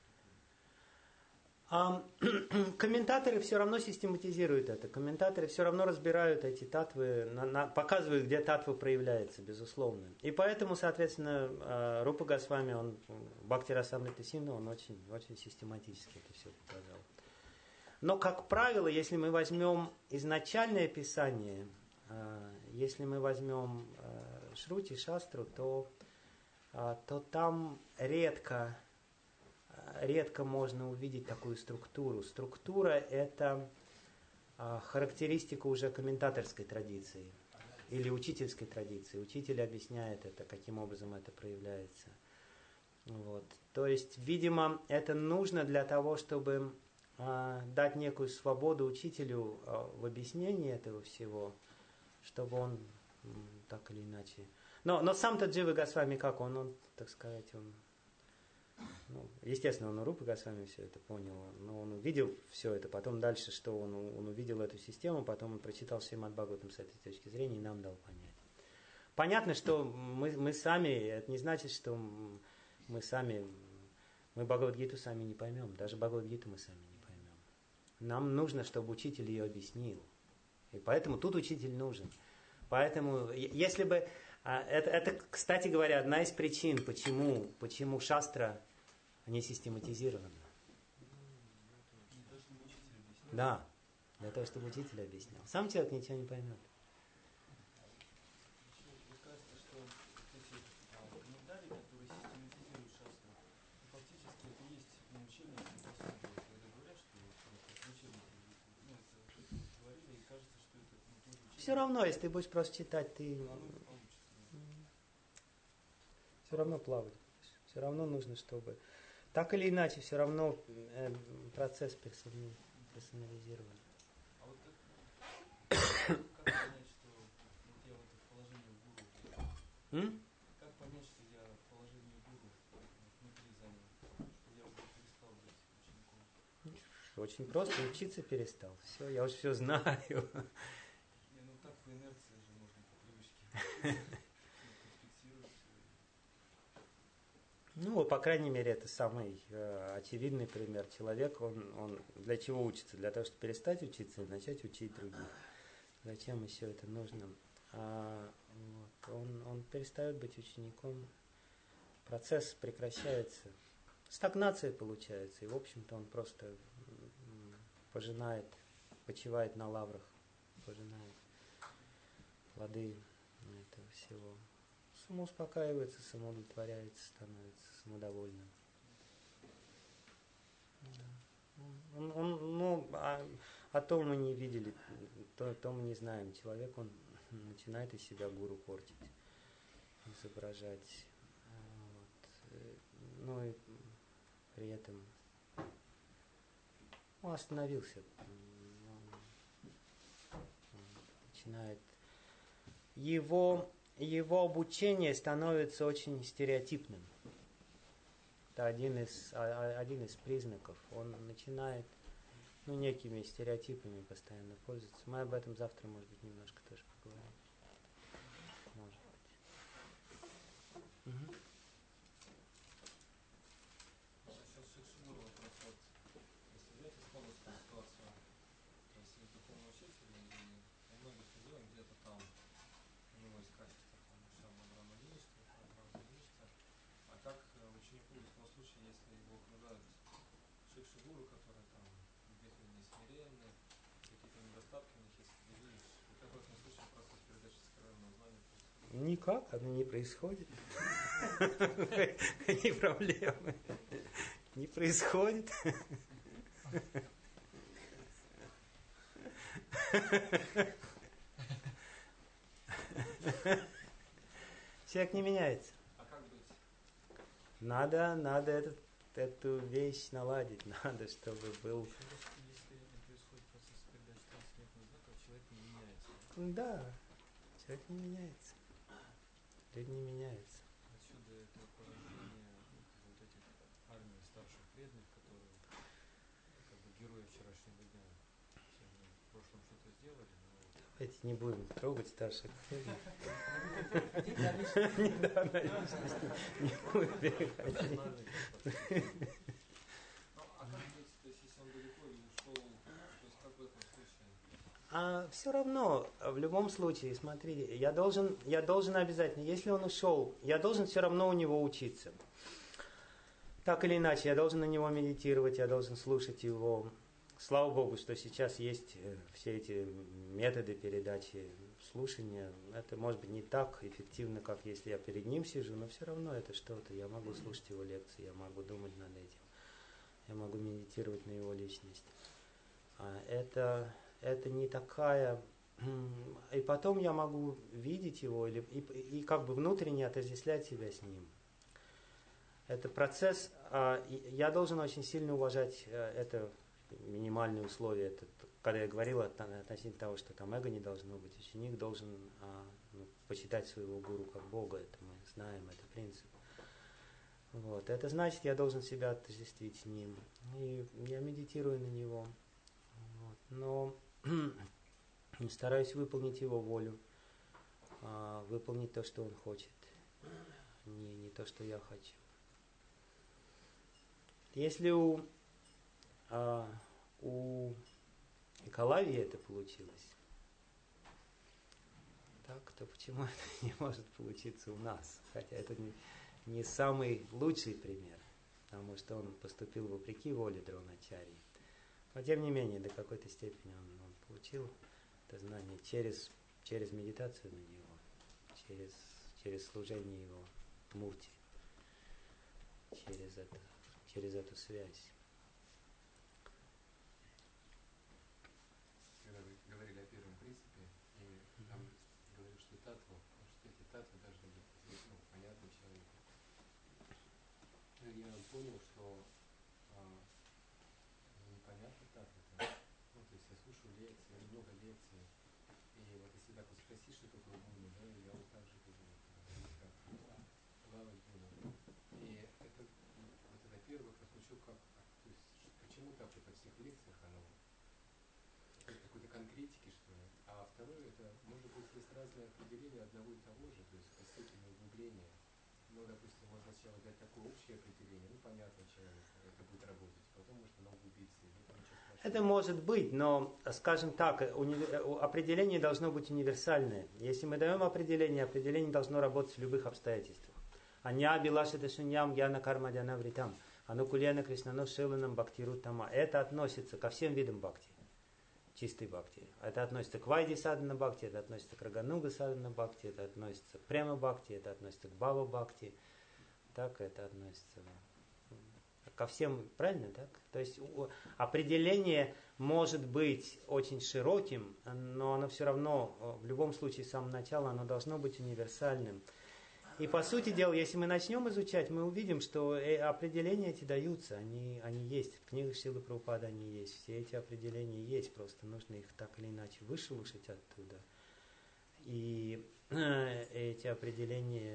Комментаторы все равно систематизируют это. Комментаторы все равно разбирают эти татвы, показывают, где татва проявляется, безусловно. И поэтому, соответственно, Рупа Госвами, он, Бхакти Расамрита Синду, он очень, очень систематически это все показал. Но, как правило, если мы возьмем изначальное писание, если мы возьмем Шрути, Шастру, то там редко можно увидеть такую структуру. Структура – это характеристика уже комментаторской традиции или учительской традиции. Учитель объясняет это, каким образом это проявляется. Вот. То есть, видимо, это нужно для того, чтобы дать некую свободу учителю в объяснении этого всего, чтобы он так или иначе... Но сам-то Джива Госвами как? Он, так сказать, естественно, он у Рупы Госвами все это понял, но он увидел все это, потом дальше, что он увидел эту систему, потом он прочитал Шримад Бхагаватам с этой точки зрения и нам дал понять. Понятно, что мы сами, это не значит, что мы Бхагавад-гиту сами не поймем, даже Бхагавад-гиту мы сами не поймем. Нам нужно, чтобы учитель ее объяснил. И поэтому тут учитель нужен. Поэтому, если бы... Это, кстати говоря, одна из причин, почему шастра не систематизирована. Да, для того, чтобы учитель объяснял. Сам человек ничего не поймет. Мне кажется, что эти комментарии, которые систематизируют шастру, фактически это и есть научение, когда говорят, что учебники, это говорили, и кажется, что это тоже учение. Все равно, если ты будешь просто читать, ты... Все равно плавать. Все равно нужно, чтобы... Так или иначе, все равно процесс персонализирован. А вот как понять, что вот я в это положение гуру? Как понять, что я в положении гуру внутри занял? Что я уже перестал быть учеником? Очень просто, учиться перестал. Все, я уже все знаю. Ну так по инерции же можно по привычке. Ну, по крайней мере, это самый очевидный пример. Человек, он для чего учится? Для того, чтобы перестать учиться и начать учить других. Зачем еще это нужно? Он перестает быть учеником. Процесс прекращается. Стагнация получается. И, в общем-то, он просто пожинает, почивает на лаврах, пожинает плоды этого всего. Самоуспокаивается, самоудовлетворяется, становится самодовольным. То мы не видели, то мы не знаем. Человек, он начинает из себя гуру портить, изображать. Ну и при этом он остановился. Он начинает... Его обучение становится очень стереотипным. Это один из признаков. Он начинает некими стереотипами постоянно пользоваться. Мы об этом завтра, может быть, немножко тоже поговорим. Может быть. Угу. Сейчас Шикшигуру вопрос. Если взять исходную ситуацию, то есть есть духовный учитель, и у многих людей где-то там у него есть качество а как ученику в том случае, если его окружают шикшигуру, которые там не смиренны, какие-то недостатки у них есть, и как в этом случае процесс передачи сокровенного знания происходит? Никак, оно не происходит. Какие проблемы? Не происходит. Человек не меняется. А как быть? Надо эту вещь наладить. Надо, чтобы был... Если не происходит процесс передачи трансцендентного знака, человек не меняется. Да, человек не меняется. Люди не меняются. Отсюда это порождение вот этих армий старших преданных, которые как бы герои вчерашнего дня. Все они в прошлом что-то сделали, но... Давайте не будем трогать старших. Не будем переходить. А как быть, то есть если он далеко и ушел, то есть как в этом случае? А все равно, в любом случае, смотрите, я должен обязательно, если он ушел, я должен все равно у него учиться. Так или иначе, я должен на него медитировать, я должен слушать его. Слава Богу, что сейчас есть все эти методы передачи слушания. Это может быть не так эффективно, как если я перед ним сижу, но все равно это что-то. Я могу слушать его лекции, я могу думать над этим, я могу медитировать на его личность. Это не такая... И потом я могу видеть его и как бы внутренне отождествлять себя с ним. Это процесс... Я должен очень сильно уважать это минимальные условия. Это, когда я говорил относительно того, что там эго не должно быть, ученик должен почитать своего гуру как Бога. Это мы знаем, это принцип. Вот. Это значит, я должен себя отождествить с ним. И я медитирую на него. Вот. Но стараюсь выполнить его волю, выполнить то, что он хочет, не то, что я хочу. Если у Экалавии это получилось, так, то почему это не может получиться у нас? Хотя это не самый лучший пример, потому что он поступил вопреки воле Дроначарьи. Но тем не менее, до какой-то степени он получил это знание через медитацию на него, через служение его мурти, через эту связь. Когда вы говорили о первом принципе, и там говорили, что татва, что эти татвы должны быть понятны человеку. Я понял, что непонятно татва. То есть я слушаю лекции, много лекций, и вот если так вот спросишь, что такое гуна, да, я вот так же буду плавать буду. И это первое, как хочу, то есть почему так вот во всех лекциях оно какой-то конкретики, что ли. А второе, это, может быть, есть разные определения одного и того же, то есть по степени углубления. Ну, допустим, можно сначала дать такое общее определение, понятно человеку, это будет работать, потом может оно углубиться. Это может быть, но, скажем так, определение должно быть универсальное. Если мы даем определение должно работать в любых обстоятельствах. Аня билашита шуньям яна кармадяна вритам. Анукулена кришнано шиланам бхактирутама. Это относится ко всем видам бхакти. Чистой бхакти. Это относится к вайди садхана бхакти, это относится к рагануга садхана бхакти, это относится к према бхакти, это относится к бхава бхакти. Так это относится ко всем, правильно, так? То есть определение может быть очень широким, но оно все равно, в любом случае, с самого начала, оно должно быть универсальным. И по сути дела, если мы начнем изучать, мы увидим, что определения эти даются, они есть. В книгах Шрилы Прабхупады они есть. Все эти определения есть, просто нужно их так или иначе вышелушить оттуда. И эти определения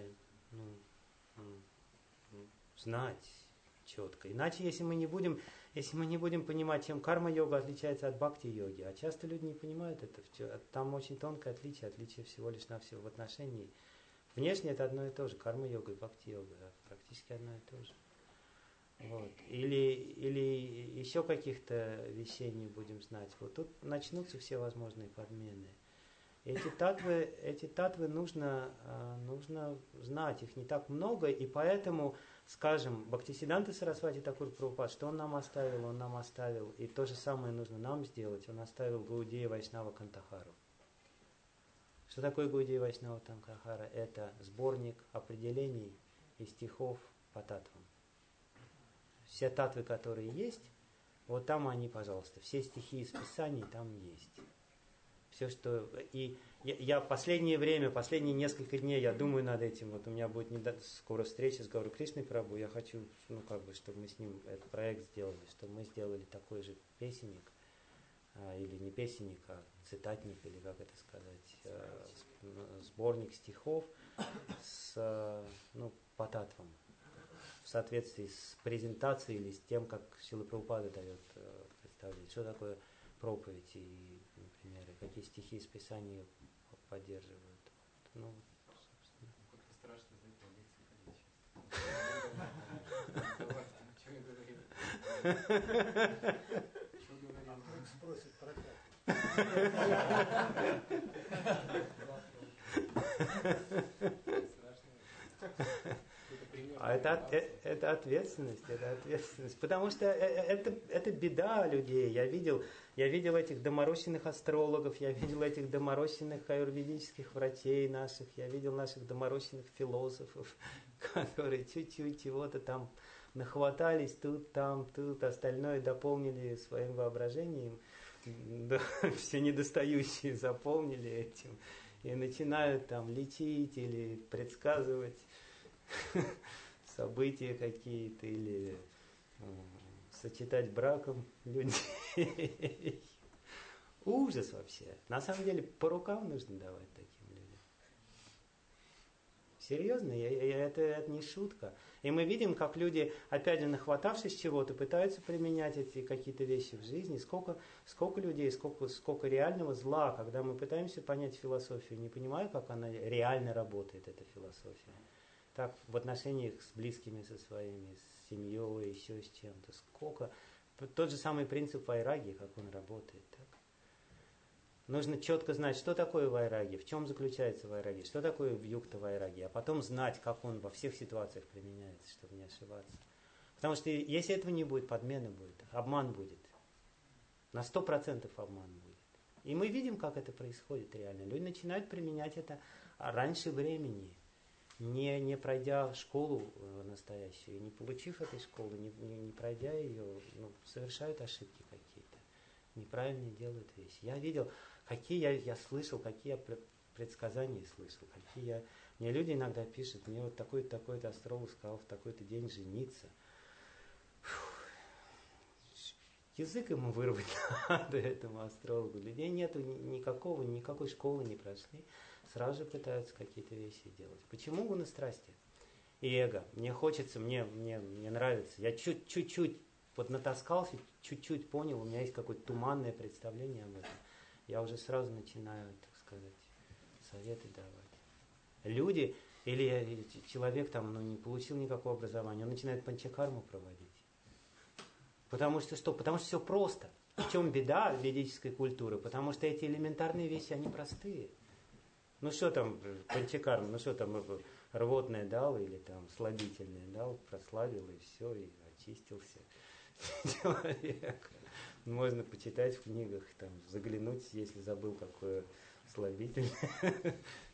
знать четко. Иначе, если мы не будем понимать, чем карма-йога отличается от бхакти-йоги, а часто люди не понимают это, там очень тонкое отличие всего лишь навсего в отношении. Внешне это одно и то же, карма-йога и бхакти-йога, практически одно и то же. Вот. Или еще каких-то вещей не будем знать. Вот тут начнутся все возможные подмены. Эти татвы нужно знать, их не так много, и поэтому, скажем, Бхактисиданта Сарасвати Такур Прабхупад, что он нам оставил? Он нам оставил, и то же самое нужно нам сделать, он оставил Гаудия Вайшнава Кантахару. Что такое Гаудия Вайшнава Кантахара? Это сборник определений и стихов по татвам. Все татвы, которые есть, вот там они, пожалуйста, все стихи из Писаний там есть. Все, что... И я в последнее время, последние несколько дней я думаю над этим. Вот у меня будет скоро встреча с Гауру Кришной Прабху. Я хочу, чтобы мы с ним этот проект сделали, чтобы мы сделали такой же песенник, или не песенник, а цитатник, или как это сказать, сборник стихов по татвам, в соответствии с презентацией или с тем, как Шрила Прабхупада дает представление, что такое проповедь и, например, какие стихи из Писания поддерживают. Ну, собственно. Как-то страшно, знаете, на лекции ходить сейчас. Что говорим? А вдруг спросит про А это ответственность, потому что это беда людей. Я видел этих доморощенных астрологов, я видел этих доморощенных аюрведических врачей наших, я видел наших доморощенных философов, которые чуть-чуть чего-то там нахватались, тут, остальное дополнили своим воображением, да, все недостающие заполнили этим, и начинают там лечить или предсказывать события какие-то, или сочетать браком людей. Ужас вообще. На самом деле по рукам нужно давать таким людям. Серьезно, это не шутка. И мы видим, как люди, опять же, нахватавшись чего-то, пытаются применять эти какие-то вещи в жизни. Сколько людей, сколько реального зла, когда мы пытаемся понять философию, не понимая, как она реально работает, эта философия. Так, в отношениях с близкими, со своими, с семьей, еще с чем-то. Сколько. Тот же самый принцип вайраги, как он работает. Так. Нужно четко знать, что такое вайраги, в чем заключается вайраги, что такое вьюкта вайраги, а потом знать, как он во всех ситуациях применяется, чтобы не ошибаться. Потому что если этого не будет, подмена будет, обман будет. На 100% обман будет. И мы видим, как это происходит реально. Люди начинают применять это раньше времени. Не пройдя школу настоящую, не получив этой школы, не пройдя ее, совершают ошибки какие-то, неправильно делают вещи. Я видел, какие я слышал, какие я предсказания слышал, мне люди иногда пишут, мне вот такой-то астролог сказал в такой-то день жениться. Язык ему вырвать надо, этому астрологу. Людей нету никакой школы не прошли. Сразу же пытаются какие-то вещи делать. Почему гунастрастие? И эго. Мне хочется, мне нравится. Я чуть-чуть натаскался, чуть-чуть понял, у меня есть какое-то туманное представление об этом. Я уже сразу начинаю, так сказать, советы давать. Люди, или человек там, не получил никакого образования, он начинает панчакарму проводить. Потому что что? Потому что все просто. В чем беда ведической культуры? Потому что эти элементарные вещи, они простые. Ну что там панчакарма, рвотное дал или там слабительное дал, прослабил и все, и очистился человек. Можно почитать в книгах, там, заглянуть, если забыл, какое слабительное.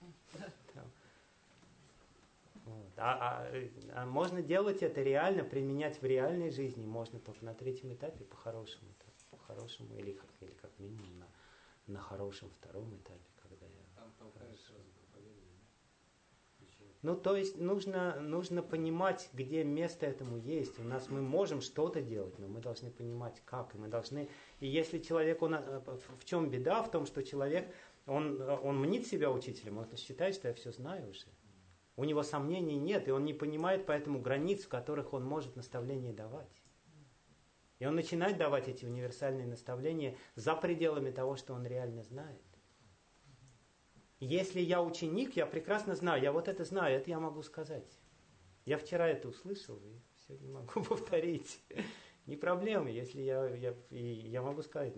Вот. А можно делать это реально, применять в реальной жизни можно только на 3-м этапе по-хорошему. Или как минимум на хорошем 2-м этапе, когда я... Там толкаешь сразу проповедование. То есть нужно понимать, где место этому есть. Мы можем что-то делать, но мы должны понимать, как. И если человек, в чем беда? В том, что человек, он мнит себя учителем, он считает, что я все знаю уже. У него сомнений нет, и он не понимает поэтому границ, в которых он может наставления давать. И он начинает давать эти универсальные наставления за пределами того, что он реально знает. Если я ученик, я прекрасно знаю, я вот это знаю, это я могу сказать. Я вчера это услышал, и сегодня могу повторить. Не проблема, если я могу сказать,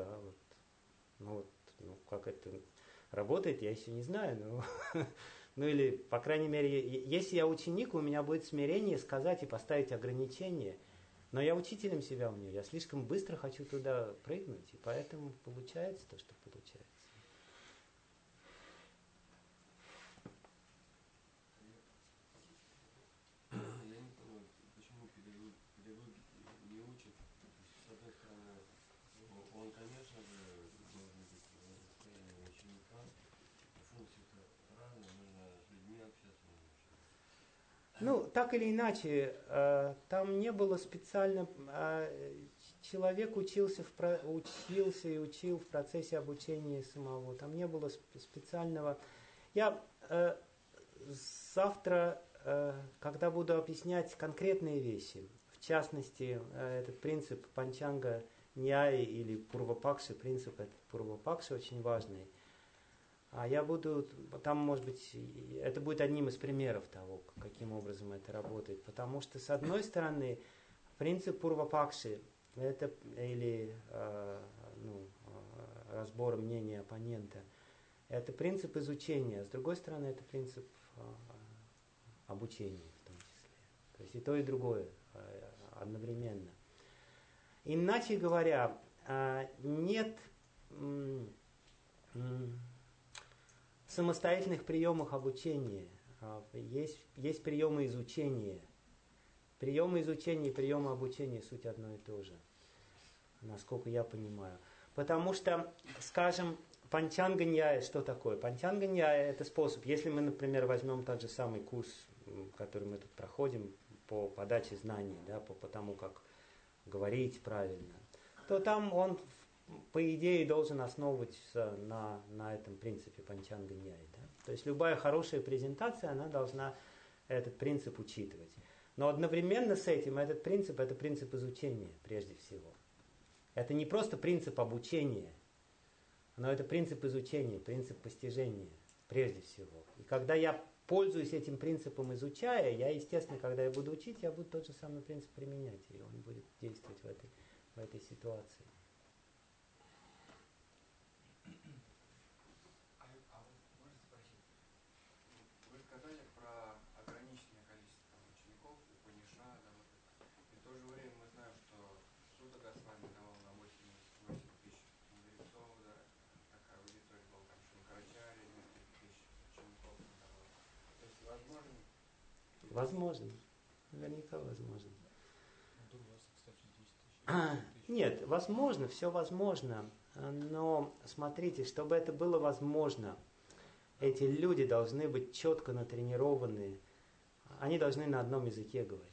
как это работает, я еще не знаю, или, по крайней мере, если я ученик, у меня будет смирение сказать и поставить ограничения. Но я учителем себя умею, я слишком быстро хочу туда прыгнуть, и поэтому получается то, что получается. Я не понимаю, почему педагоги не учат. С одной стороны, он, конечно же, должен быть в настроении ученикам, функции-то разные, нужно с людьми общаться, Ну, так или иначе, там не было специально... Человек учился и учил в процессе обучения самого. Там не было специального... Я завтра, когда буду объяснять конкретные вещи, в частности, этот принцип панчанга ньяи или пурвапакши, принцип этот пурвапакши очень важный. А я буду, там, может быть, это будет одним из примеров того, каким образом это работает. Потому что, с одной стороны, принцип пурвапакши, это, или разбор мнения оппонента, это принцип изучения, а с другой стороны, это принцип обучения в том числе. То есть и то, и другое одновременно. Иначе говоря, нет самостоятельных приемов обучения. Есть приемы изучения. Приемы изучения и приемы обучения суть одно и то же, насколько я понимаю. Потому что, скажем, панчанга ньяя, что такое? Панчанга ньяя – это способ. Если мы, например, возьмем тот же самый курс, который мы тут проходим по подаче знаний, да, по тому, как говорить правильно, то там он, по идее, должен основываться на этом принципе панчанга ньяи. Да? То есть любая хорошая презентация, она должна этот принцип учитывать. Но одновременно с этим этот принцип – это принцип изучения прежде всего. Это не просто принцип обучения, но это принцип изучения, принцип постижения прежде всего. И когда я пользуюсь этим принципом, изучая, я, естественно, когда я буду учить, я буду тот же самый принцип применять, и он будет действовать в этой ситуации. А вот можно спросить, вы сказали про ограниченное количество учеников, Упанишада, вот это. И в то же время мы знаем, что Суда Госвами давал на 88 тысяч мудрецов, да, такая аудитория была, там Шанкарачарья, несколько тысяч учеников давал. То есть возможно... Возможно. Наверняка возможно. Дурваса, кстати, 10 тысяч. Нет, возможно, все возможно. Но смотрите, чтобы это было возможно, эти люди должны быть четко натренированы. Они должны на одном языке говорить.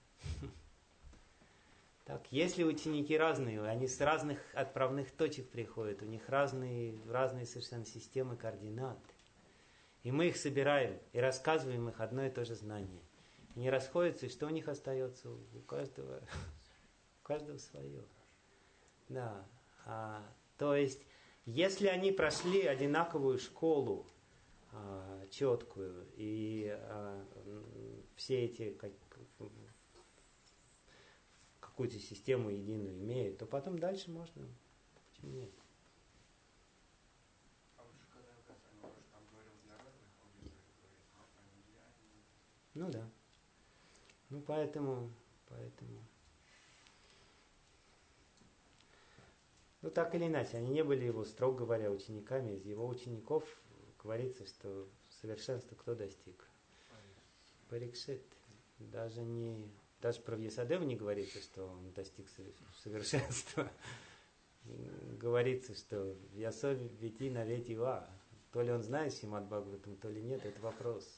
Так, если ученики разные, они с разных отправных точек приходят, у них разные совершенно системы координат. И мы их собираем и рассказываем их одно и то же знание. Они расходятся, и что у них остается? У каждого свое. Да. То есть, если они прошли одинаковую школу, четкую, и все эти какую-то систему единую имеют, то потом дальше можно. Почему нет? А вот же когда вы уже там говорил для разных аудиторий, говорит, а не Ну да. Ну поэтому. Ну так или иначе, они не были его, строго говоря, учениками. Из его учеников говорится, что совершенства кто достиг? Парикшит. Даже про Вьясадеву не говорится, что он достиг совершенства. Говорится, что Вьясо Вити Навети Ва. То ли он знает Шримад Бхагаватам, то ли нет, это вопрос.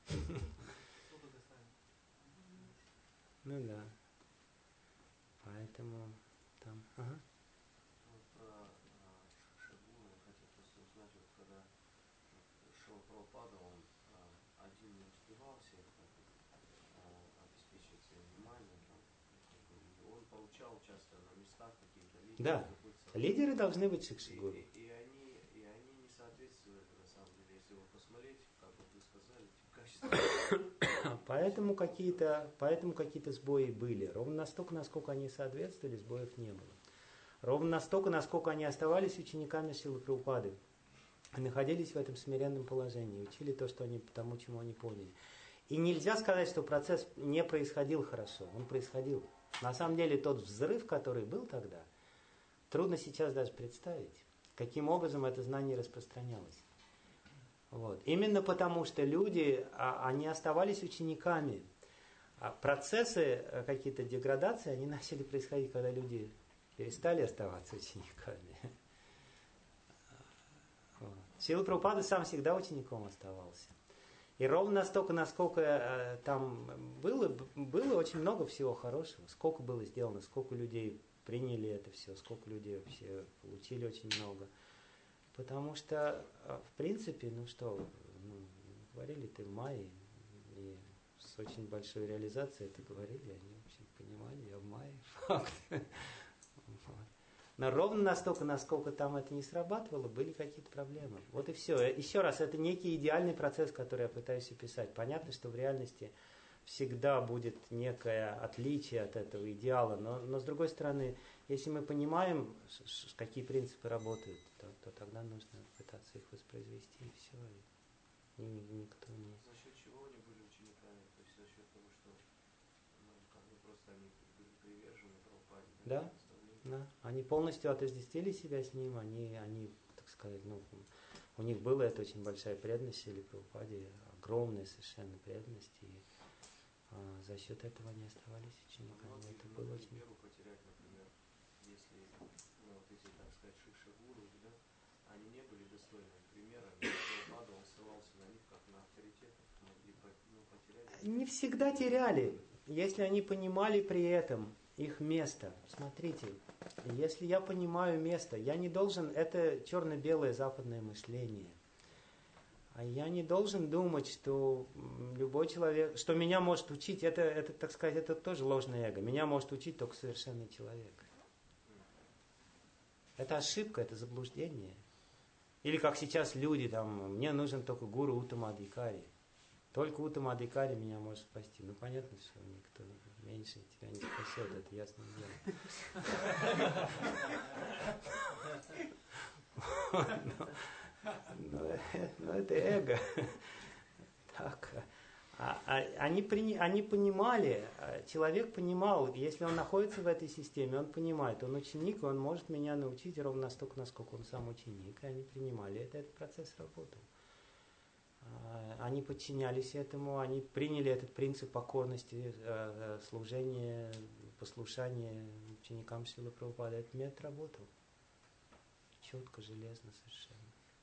Ну да. Поэтому там. Ага. Про Шагуна я хотел просто узнать, вот когда Шрила Прабхупада, он один не успевал всех обеспечить своим вниманием, он получал часто на местах какие-то лидеры. Да, лидеры должны быть шикшигуру. И они не соответствуют, на самом деле, если вы посмотрите, как вот вы сказали, качество. Поэтому какие-то сбои были. Ровно настолько, насколько они соответствовали, сбоев не было. Ровно настолько, насколько они оставались учениками Шрилы Прабхупады, находились в этом смиренном положении, учили то, что они, тому, чему они поняли. И нельзя сказать, что процесс не происходил хорошо. Он происходил. На самом деле тот взрыв, который был тогда, трудно сейчас даже представить, каким образом это знание распространялось. Вот. Именно потому, что люди, они оставались учениками. Процессы какие-то деградации, они начали происходить, когда люди перестали оставаться учениками. Вот. Шрила Прабхупада сам всегда учеником оставался. И ровно настолько, насколько там было очень много всего хорошего. Сколько было сделано, сколько людей приняли это все, сколько людей вообще получили очень много. Потому что, в принципе, говорили ты в мае, и с очень большой реализацией это говорили, они вообще понимали, я в мае, факт. Но ровно настолько, насколько там это не срабатывало, были какие-то проблемы. Вот и все. Еще раз, это некий идеальный процесс, который я пытаюсь описать. Понятно, что в реальности всегда будет некое отличие от этого идеала, но с другой стороны, если мы понимаем, какие принципы работают, то тогда нужно пытаться их воспроизвести, и все. И никто не... За счет чего они были учениками? То есть за счет того, что просто они были привержены Прабхупаде? Да. Да, они полностью отождествили себя с ним, они, так сказать, у них была эта очень большая преданность Шриле Прабхупаде, огромная совершенно преданность, и за счет этого они оставались учениками. Это было очень... Веру потерять, например, если, эти, так сказать, шикша-гуру, да, они не были достойными примерами, Прабхупада, он ссылался на них как на авторитетов, могли потерять. Не всегда теряли, если они понимали при этом их место. Смотрите, если я понимаю место, я не должен, это черно-белое западное мышление. А я не должен думать, что любой человек, что меня может учить, это, так сказать, это тоже ложное эго. Меня может учить только совершенный человек. Это ошибка, это заблуждение. Или как сейчас люди, мне нужен только гуру Уттама Адхикари. Только Уттама Адхикари меня может спасти. Понятно, что никто меньше тебя не спасет, это ясное дело. Но это эго. Так. Они понимали, человек понимал, если он находится в этой системе, он понимает, он ученик, он может меня научить ровно настолько, насколько он сам ученик. И они принимали это, этот процесс работал. Они подчинялись этому, они приняли этот принцип покорности, служения, послушания ученикам Шрилы Прабхупады. Этот метод работал. Четко, железно совершенно.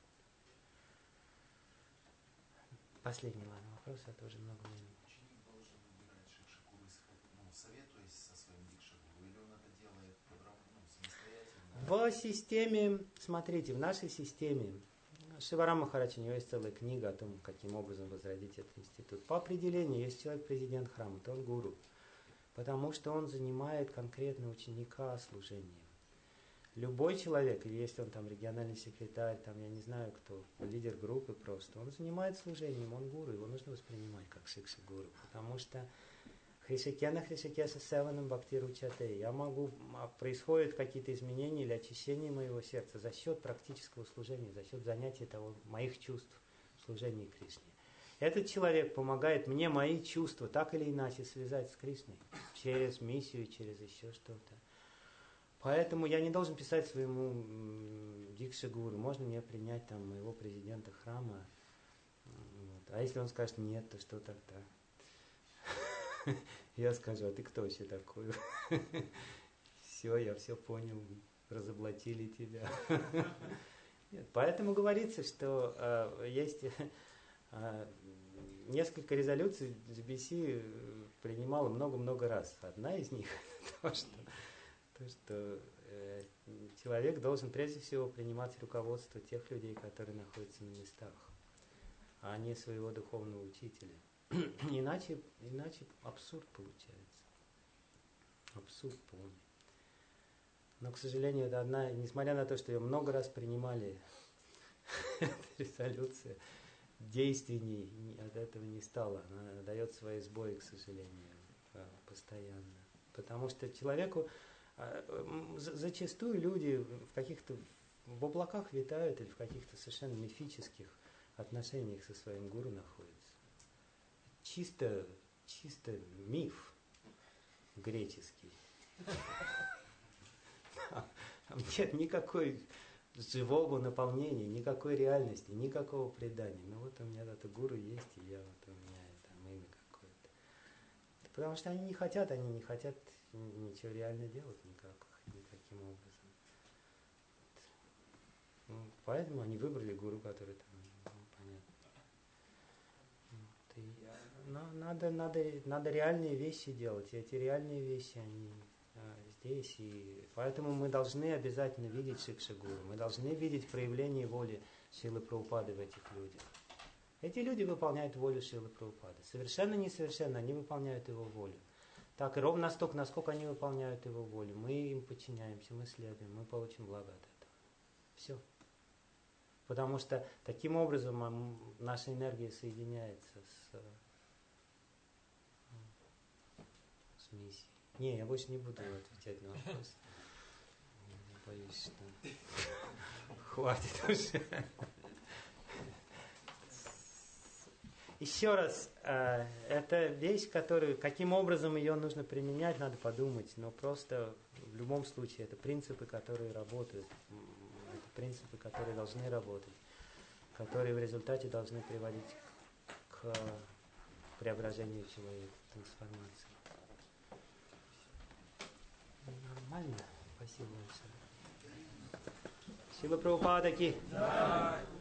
Последний, вопрос, а то уже много времени. Ученик должен выбирать шикшагуру, советуясь со своим дикшагуру, или он это делает самостоятельно? В системе, смотрите, в нашей системе, Шиварам Махарадж, у него есть целая книга о том, каким образом возродить этот институт. По определению, если человек президент храма, то он гуру, потому что он занимает конкретно ученика служением. Любой человек, или если он региональный секретарь, я не знаю кто, лидер группы просто, он занимает служением, он гуру, его нужно воспринимать как шикша-гуру, потому что Хришакена Хришакеса Севанам Бхактиру Чате, происходят какие-то изменения или очищения моего сердца за счет практического служения, за счет занятия моих чувств в служении Кришне. Этот человек помогает мне мои чувства так или иначе связать с Кришной, через миссию, через еще что-то. Поэтому я не должен писать своему дикша-гуру, можно мне принять моего президента храма. А если он скажет нет, то что тогда? Я скажу, а ты кто вообще такой? Все, я все понял, разоблачили тебя. Нет, поэтому говорится, что есть несколько резолюций GBC принимала много-много раз. Одна из них то, что человек должен прежде всего принимать руководство тех людей, которые находятся на местах, а не своего духовного учителя. Иначе абсурд получается. Абсурд полный. Но, к сожалению, это одна, несмотря на то, что ее много раз принимали, резолюция действенней от этого не стала. Она дает свои сбои, к сожалению, постоянно. Потому что человеку зачастую люди в облаках витают или в каких-то совершенно мифических отношениях со своим гуру находятся. Чисто миф греческий. Нет никакой живого наполнения, никакой реальности, никакого предания. У меня это гуру есть, и у меня имя какое-то. Потому что они не хотят ничего реально делать никаким образом. поэтому они выбрали гуру, который там, понятно. Вот, надо реальные вещи делать, и эти реальные вещи, они здесь, и поэтому мы должны обязательно видеть Шикша-гуру, мы должны видеть проявление воли Шрилы Прабхупады в этих людях. Эти люди выполняют волю Шрилы Прабхупады. Совершенно несовершенно, они выполняют его волю. Так, и ровно настолько, насколько они выполняют его волю, мы им подчиняемся, мы следуем, мы получим благо от этого. Все. Потому что таким образом наша энергия соединяется с миссией. Не, я больше не буду отвечать на вопрос. Я боюсь, что хватит уже. Еще раз, это вещь, которую, каким образом ее нужно применять, надо подумать, но просто в любом случае это принципы, которые работают, это принципы, которые должны работать, которые в результате должны приводить к преображению человека, к трансформации. Нормально, спасибо большое. Шрила Прабхупада ки.